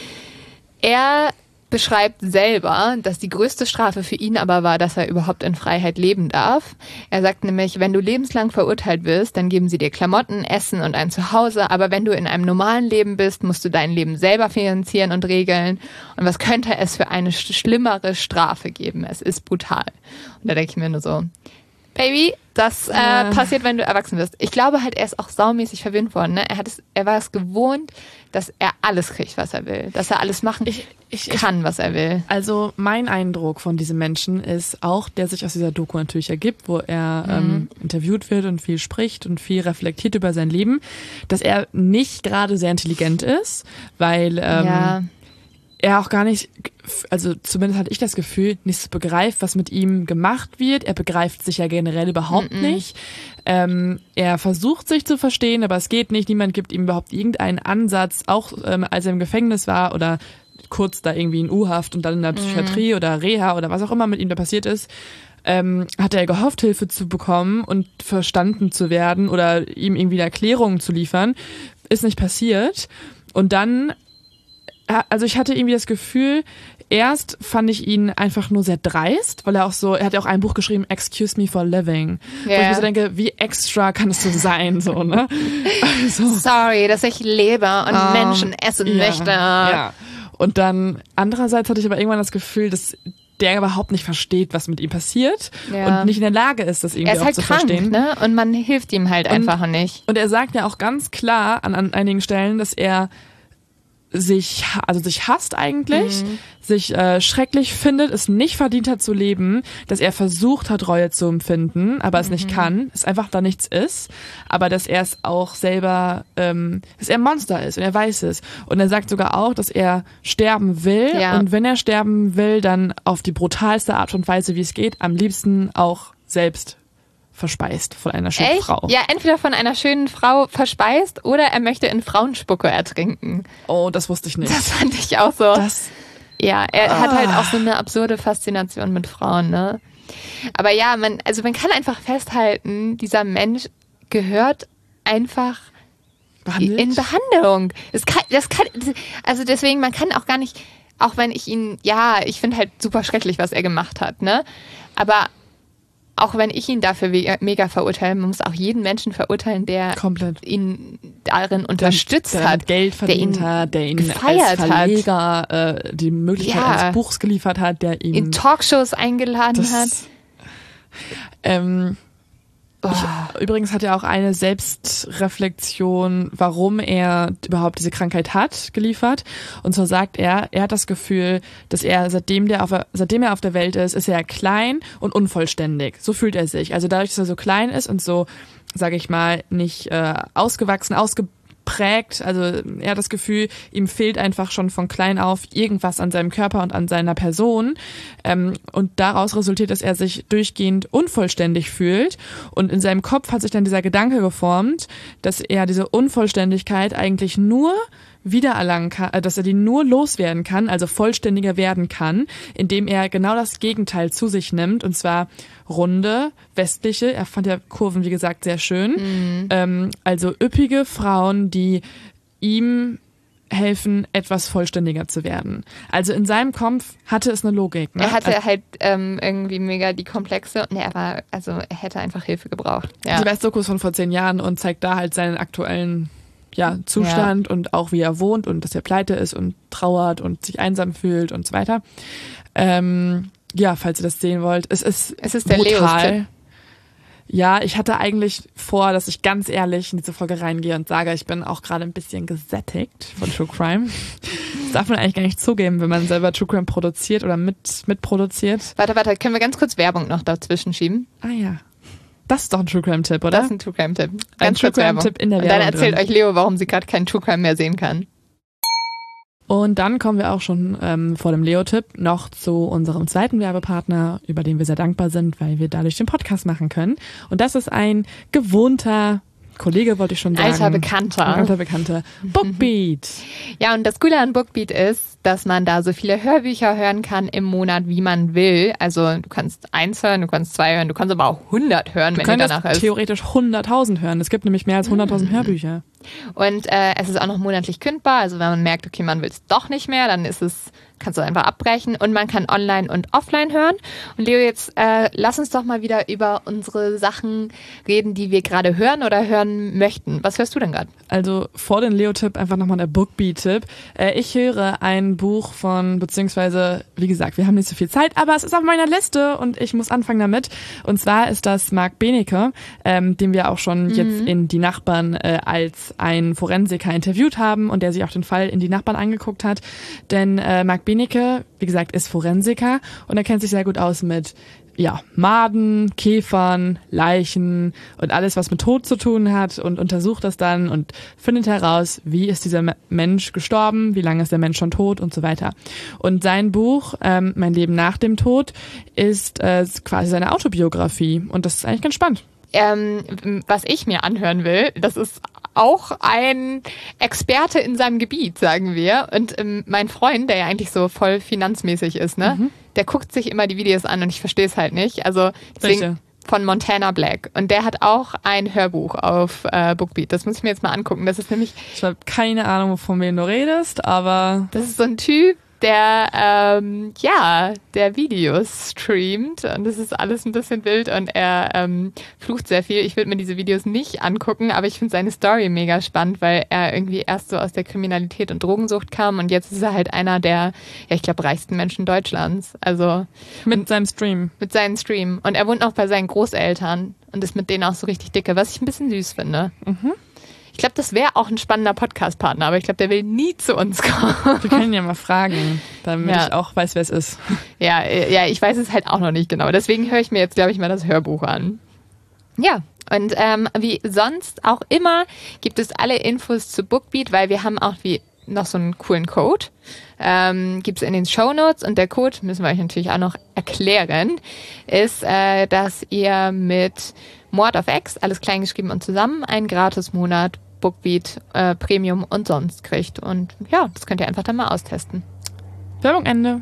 Er beschreibt selber, dass die größte Strafe für ihn aber war, dass er überhaupt in Freiheit leben darf. Er sagt nämlich, wenn du lebenslang verurteilt wirst, dann geben sie dir Klamotten, Essen und ein Zuhause, aber wenn du in einem normalen Leben bist, musst du dein Leben selber finanzieren und regeln. Und was könnte es für eine schlimmere Strafe geben? Es ist brutal. Und da denke ich mir nur so, Baby, das äh, ja. passiert, wenn du erwachsen wirst. Ich glaube halt, er ist auch saumäßig verwöhnt worden. Ne? Er, hat es, er war es gewohnt, dass er alles kriegt, was er will. Dass er alles machen ich, ich, kann, was er will. Also mein Eindruck von diesem Menschen ist auch, der sich aus dieser Doku natürlich ergibt, wo er mhm. ähm, interviewt wird und viel spricht und viel reflektiert über sein Leben, dass er nicht gerade sehr intelligent ist, weil ähm, ja. er auch gar nicht, also zumindest hatte ich das Gefühl, nicht so begreift, was mit ihm gemacht wird. Er begreift sich ja generell überhaupt Mm-mm. nicht. Ähm, er versucht sich zu verstehen, aber es geht nicht. Niemand gibt ihm überhaupt irgendeinen Ansatz, auch ähm, als er im Gefängnis war oder kurz da irgendwie in U-Haft und dann in der Psychiatrie mm. oder Reha oder was auch immer mit ihm da passiert ist, ähm, hat er gehofft, Hilfe zu bekommen und verstanden zu werden oder ihm irgendwie eine Erklärung zu liefern. Ist nicht passiert. Und dann also ich hatte irgendwie das Gefühl, erst fand ich ihn einfach nur sehr dreist, weil er auch so, er hat ja auch ein Buch geschrieben, Excuse Me for Living. Yeah. Wo ich mir so denke, wie extra kann es so sein, so, ne? Also, sorry, dass ich lebe und um, Menschen essen ja, möchte. Ja. Und dann, andererseits hatte ich aber irgendwann das Gefühl, dass der überhaupt nicht versteht, was mit ihm passiert ja. und nicht in der Lage ist, das irgendwie er ist auch halt zu krank, verstehen. Ne? Und man hilft ihm halt und, einfach nicht. Und er sagt ja auch ganz klar an, an einigen Stellen, dass er sich, also sich hasst eigentlich, mhm. sich äh, schrecklich findet, es nicht verdient hat zu leben, dass er versucht hat, Reue zu empfinden, aber es mhm. nicht kann, es einfach da nichts ist, aber dass er es auch selber, ähm, dass er ein Monster ist und er weiß es. Und er sagt sogar auch, dass er sterben will ja. und wenn er sterben will, dann auf die brutalste Art und Weise, wie es geht, am liebsten auch selbst verspeist von einer schönen Echt? Frau. Ja, entweder von einer schönen Frau verspeist oder er möchte in Frauenspucke ertrinken. Oh, das wusste ich nicht. Das fand ich auch so. Das, ja, er ah. hat halt auch so eine absurde Faszination mit Frauen, ne? Aber ja, man, also man kann einfach festhalten, dieser Mensch gehört einfach Behandelt? in Behandlung. Das kann, das kann, also deswegen, man kann auch gar nicht, auch wenn ich ihn, ja, ich finde halt super schrecklich, was er gemacht hat, ne? Aber auch wenn ich ihn dafür mega verurteile, man muss auch jeden Menschen verurteilen, der Komplett. ihn darin unterstützt der, der hat, Geld verdient der ihn hat, der ihn gefeiert als Verleger äh, die Möglichkeit ja. eines Buchs geliefert hat, der ihn in Talkshows eingeladen das, hat. Ähm, ich, übrigens hat er auch eine Selbstreflexion, warum er überhaupt diese Krankheit hat, geliefert. Und zwar sagt er, er hat das Gefühl, dass er, seitdem, der auf, seitdem er auf der Welt ist, ist er klein und unvollständig. So fühlt er sich. Also dadurch, dass er so klein ist und so, sage ich mal, nicht äh, ausgewachsen, ausgeprägt, also er hat das Gefühl, ihm fehlt einfach schon von klein auf irgendwas an seinem Körper und an seiner Person. Ähm, und daraus resultiert, dass er sich durchgehend unvollständig fühlt. Und in seinem Kopf hat sich dann dieser Gedanke geformt, dass er diese Unvollständigkeit eigentlich nur wiedererlangen kann, dass er die nur loswerden kann, also vollständiger werden kann, indem er genau das Gegenteil zu sich nimmt, und zwar runde, westliche, er fand ja Kurven, wie gesagt, sehr schön, mhm. ähm, also üppige Frauen, die ihm helfen, etwas vollständiger zu werden. Also in seinem Kopf hatte es eine Logik. Ne? Er hatte also, halt ähm, irgendwie mega die Komplexe. Nee, er war, also er hätte einfach Hilfe gebraucht. Ja. Die West-Dokus von vor zehn Jahren und zeigt da halt seinen aktuellen ja, Zustand ja. und auch wie er wohnt und dass er pleite ist und trauert und sich einsam fühlt und so weiter. Ähm, ja, falls ihr das sehen wollt. Es ist, es ist der brutal. Ja, ich hatte eigentlich vor, dass ich ganz ehrlich in diese Folge reingehe und sage, ich bin auch gerade ein bisschen gesättigt von True Crime. Das darf man eigentlich gar nicht zugeben, wenn man selber True Crime produziert oder mit mitproduziert. Warte, warte, können wir ganz kurz Werbung noch dazwischen schieben? Ah ja. Das ist doch ein True Crime Tipp, oder? Das ist ein True Crime Tipp. Ganz ein True Crime Tipp in der Werbung. Und dann erzählt drin. euch Leo, warum sie gerade keinen True Crime mehr sehen kann. Und dann kommen wir auch schon ähm, vor dem Leo-Tipp noch zu unserem zweiten Werbepartner, über den wir sehr dankbar sind, weil wir dadurch den Podcast machen können. Und das ist ein gewohnter Kollege, wollte ich schon sagen. Alter Bekannter. Ein alter Bekannter. Bookbeat. Ja, und das Coole an Bookbeat ist, dass man da so viele Hörbücher hören kann im Monat, wie man will. Also du kannst eins hören, du kannst zwei hören, du kannst aber auch hundert hören, du wenn dir danach ist. Theoretisch hunderttausend hören. Es gibt nämlich mehr als hunderttausend mhm. Hörbücher. Und äh, es ist auch noch monatlich kündbar. Also wenn man merkt, okay, man will es doch nicht mehr, dann ist es, kannst du einfach abbrechen. Und man kann online und offline hören. Und Leo, jetzt äh, lass uns doch mal wieder über unsere Sachen reden, die wir gerade hören oder hören möchten. Was hörst du denn gerade? Also vor dem Leo-Tipp einfach nochmal der Bookbeat-Tipp. Äh, ich höre ein Buch von, beziehungsweise, wie gesagt, wir haben nicht so viel Zeit, aber es ist auf meiner Liste und ich muss anfangen damit. Und zwar ist das Marc Benecke, ähm, den wir auch schon mhm. jetzt in Die Nachbarn äh, als einen Forensiker interviewt haben und der sich auch den Fall in Die Nachbarn angeguckt hat. Denn äh, Marc Benecke, wie gesagt, ist Forensiker und er kennt sich sehr gut aus mit ja, Maden, Käfern, Leichen und alles, was mit Tod zu tun hat und untersucht das dann und findet heraus, wie ist dieser Mensch gestorben, wie lange ist der Mensch schon tot und so weiter. Und sein Buch, ähm, Mein Leben nach dem Tod, ist äh, quasi seine Autobiografie und das ist eigentlich ganz spannend. Ähm, was ich mir anhören will, das ist auch ein Experte in seinem Gebiet, sagen wir. Und ähm, mein Freund, der ja eigentlich so voll finanzmäßig ist, ne, mhm. der guckt sich immer die Videos an und ich verstehe es halt nicht. Also deswegen Welche? Von Montana Black. Und der hat auch ein Hörbuch auf äh, Bookbeat. Das muss ich mir jetzt mal angucken. Das ist nämlich... Ich habe keine Ahnung, wovon wem du redest, aber... Das ist so ein Typ, der, ähm, ja, der Videos streamt und das ist alles ein bisschen wild und er ähm, flucht sehr viel. Ich würde mir diese Videos nicht angucken, aber ich finde seine Story mega spannend, weil er irgendwie erst so aus der Kriminalität und Drogensucht kam und jetzt ist er halt einer der, ja, ich glaube, reichsten Menschen Deutschlands. Also mit seinem Stream. Mit seinem Stream. Und er wohnt noch bei seinen Großeltern und ist mit denen auch so richtig dicke, was ich ein bisschen süß finde. Mhm. Ich glaube, das wäre auch ein spannender Podcast-Partner, aber ich glaube, der will nie zu uns kommen. Wir können ihn ja mal fragen, damit ja. ich auch weiß, wer es ist. Ja, ja, ich weiß es halt auch noch nicht genau. Deswegen höre ich mir jetzt, glaube ich, mal das Hörbuch an. Ja, und ähm, wie sonst auch immer gibt es alle Infos zu Bookbeat, weil wir haben auch wie noch so einen coolen Code. Ähm, gibt es in den Shownotes und der Code, müssen wir euch natürlich auch noch erklären, ist, äh, dass ihr mit Mord auf Ex, alles klein geschrieben und zusammen, einen Gratis-Monat Bookbeat äh, Premium und sonst kriegt. Und ja, das könnt ihr einfach dann mal austesten. Werbung Ende.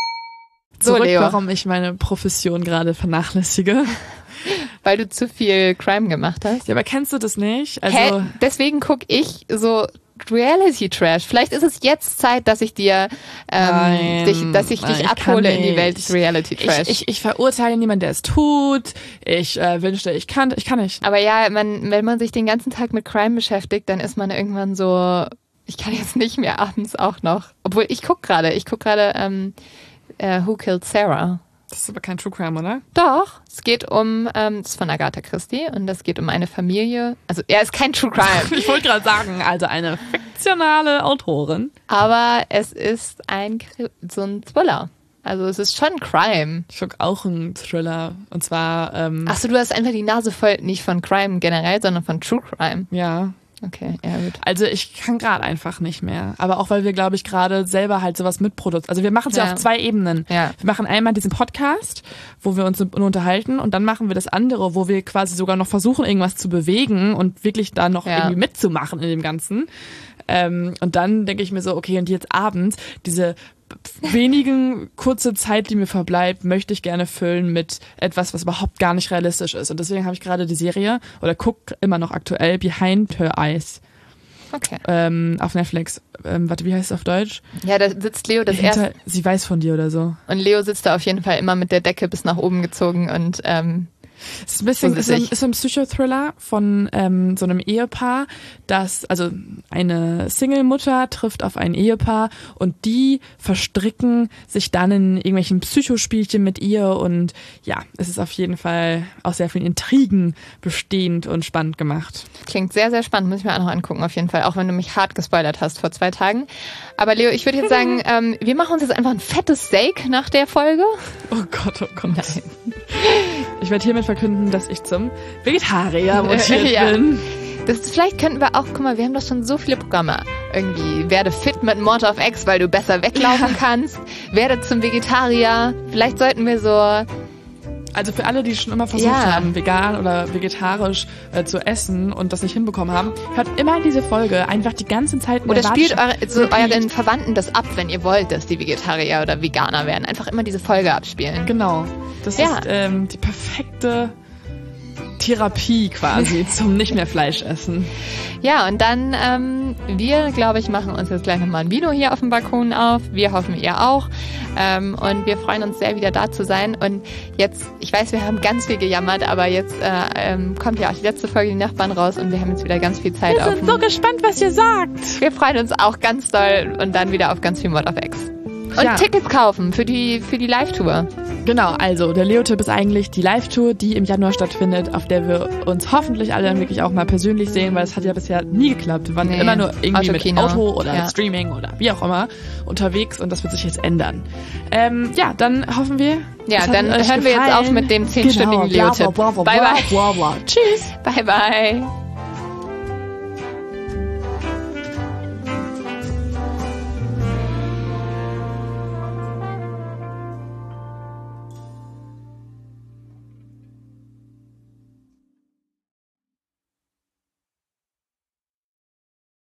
So, Zurück, Leo. Warum ich meine Profession gerade vernachlässige. Weil du zu viel Crime gemacht hast. Ja, aber kennst du das nicht? Also Hä? Deswegen gucke ich so Reality-Trash. Vielleicht ist es jetzt Zeit, dass ich dir, ähm, Nein, dich, dass ich nein, dich ich abhole kann in die Welt nicht. des Reality-Trash. Ich, ich, ich verurteile niemanden, der es tut. Ich äh, wünschte, ich kann, ich kann nicht. Aber ja, man, wenn man sich den ganzen Tag mit Crime beschäftigt, dann ist man irgendwann so, ich kann jetzt nicht mehr abends auch noch. Obwohl, ich guck gerade, ich guck gerade ähm, äh, Who Killed Sarah? Das ist aber kein True Crime, oder? Doch, es geht um, ähm, das ist von Agatha Christie und das geht um eine Familie. Also, er ist kein True Crime. Ich wollte gerade sagen, also eine fiktionale Autorin. Aber es ist ein, so ein Thriller. Also es ist schon Crime. Ich gucke auch einen Thriller. Und zwar... Ähm, Achso, du hast einfach die Nase voll, nicht von Crime generell, sondern von True Crime. Ja. Okay, ja gut. Also ich kann gerade einfach nicht mehr. Aber auch, weil wir, glaube ich, gerade selber halt sowas mitproduzieren. Also wir machen es ja. ja auf zwei Ebenen. Ja. Wir machen einmal diesen Podcast, wo wir uns unterhalten und dann machen wir das andere, wo wir quasi sogar noch versuchen, irgendwas zu bewegen und wirklich da noch ja. irgendwie mitzumachen in dem Ganzen. Ähm, und dann denke ich mir so, okay, und jetzt abends, diese wenigen kurze Zeit, die mir verbleibt, möchte ich gerne füllen mit etwas, was überhaupt gar nicht realistisch ist. Und deswegen habe ich gerade die Serie, oder guck immer noch aktuell, Behind Her Eyes. Okay. Ähm, auf Netflix. Ähm, warte, wie heißt es auf Deutsch? Ja, da sitzt Leo das Hinter, erste. Sie weiß von dir oder so. Und Leo sitzt da auf jeden Fall immer mit der Decke bis nach oben gezogen und ähm, es ist ein bisschen ist ein, ist ein Psychothriller von ähm, so einem Ehepaar, das, also eine Single-Mutter trifft auf ein Ehepaar und die verstricken sich dann in irgendwelchen Psychospielchen mit ihr und ja, es ist auf jeden Fall aus sehr vielen Intrigen bestehend und spannend gemacht. Klingt sehr, sehr spannend, muss ich mir auch noch angucken auf jeden Fall, auch wenn du mich hart gespoilert hast vor zwei Tagen. Aber Leo, ich würde jetzt sagen, ähm, wir machen uns jetzt einfach ein fettes Steak nach der Folge. Oh Gott, oh Gott. Nein. Ich werde hiermit verkünden, dass ich zum Vegetarier mutiert ja. bin. Das, vielleicht könnten wir auch, guck mal, wir haben doch schon so viele Programme. Irgendwie, werde fit mit Mord of X, weil du besser weglaufen ja. kannst. Werde zum Vegetarier. Vielleicht sollten wir so... Also für alle, die schon immer versucht ja. haben, vegan oder vegetarisch äh, zu essen und das nicht hinbekommen haben, hört immer diese Folge einfach die ganze Zeit. Oder spielt eure, so euren Verwandten das ab, wenn ihr wollt, dass die Vegetarier oder Veganer werden. Einfach immer diese Folge abspielen. Genau. Das ja. ist ähm, die perfekte Therapie quasi zum nicht mehr Fleisch essen. Ja, und dann ähm, wir, glaube ich, machen uns jetzt gleich nochmal ein Vino hier auf dem Balkon auf. Wir hoffen, ihr auch. Ähm, und wir freuen uns sehr, wieder da zu sein. Und jetzt, ich weiß, wir haben ganz viel gejammert, aber jetzt äh, ähm, kommt ja auch die letzte Folge, die Nachbarn raus und wir haben jetzt wieder ganz viel Zeit. Wir sind so gespannt, was ihr sagt. Wir freuen uns auch ganz doll und dann wieder auf ganz viel Mord of X. Und ja. Tickets kaufen für die, für die Live-Tour. Genau, also der Leo-Tipp ist eigentlich die Live-Tour, die im Januar stattfindet, auf der wir uns hoffentlich alle dann wirklich auch mal persönlich sehen, weil es hat ja bisher nie geklappt. Wir waren nee. immer nur irgendwie Autokino. mit Auto oder ja. Streaming oder wie auch immer unterwegs und das wird sich jetzt ändern. Ähm, ja, dann hoffen wir. Ja, dann hören gefallen. wir jetzt auf mit dem zehnstündigen genau. Leo-Tipp. Bye, bye. Tschüss. Bye, bye.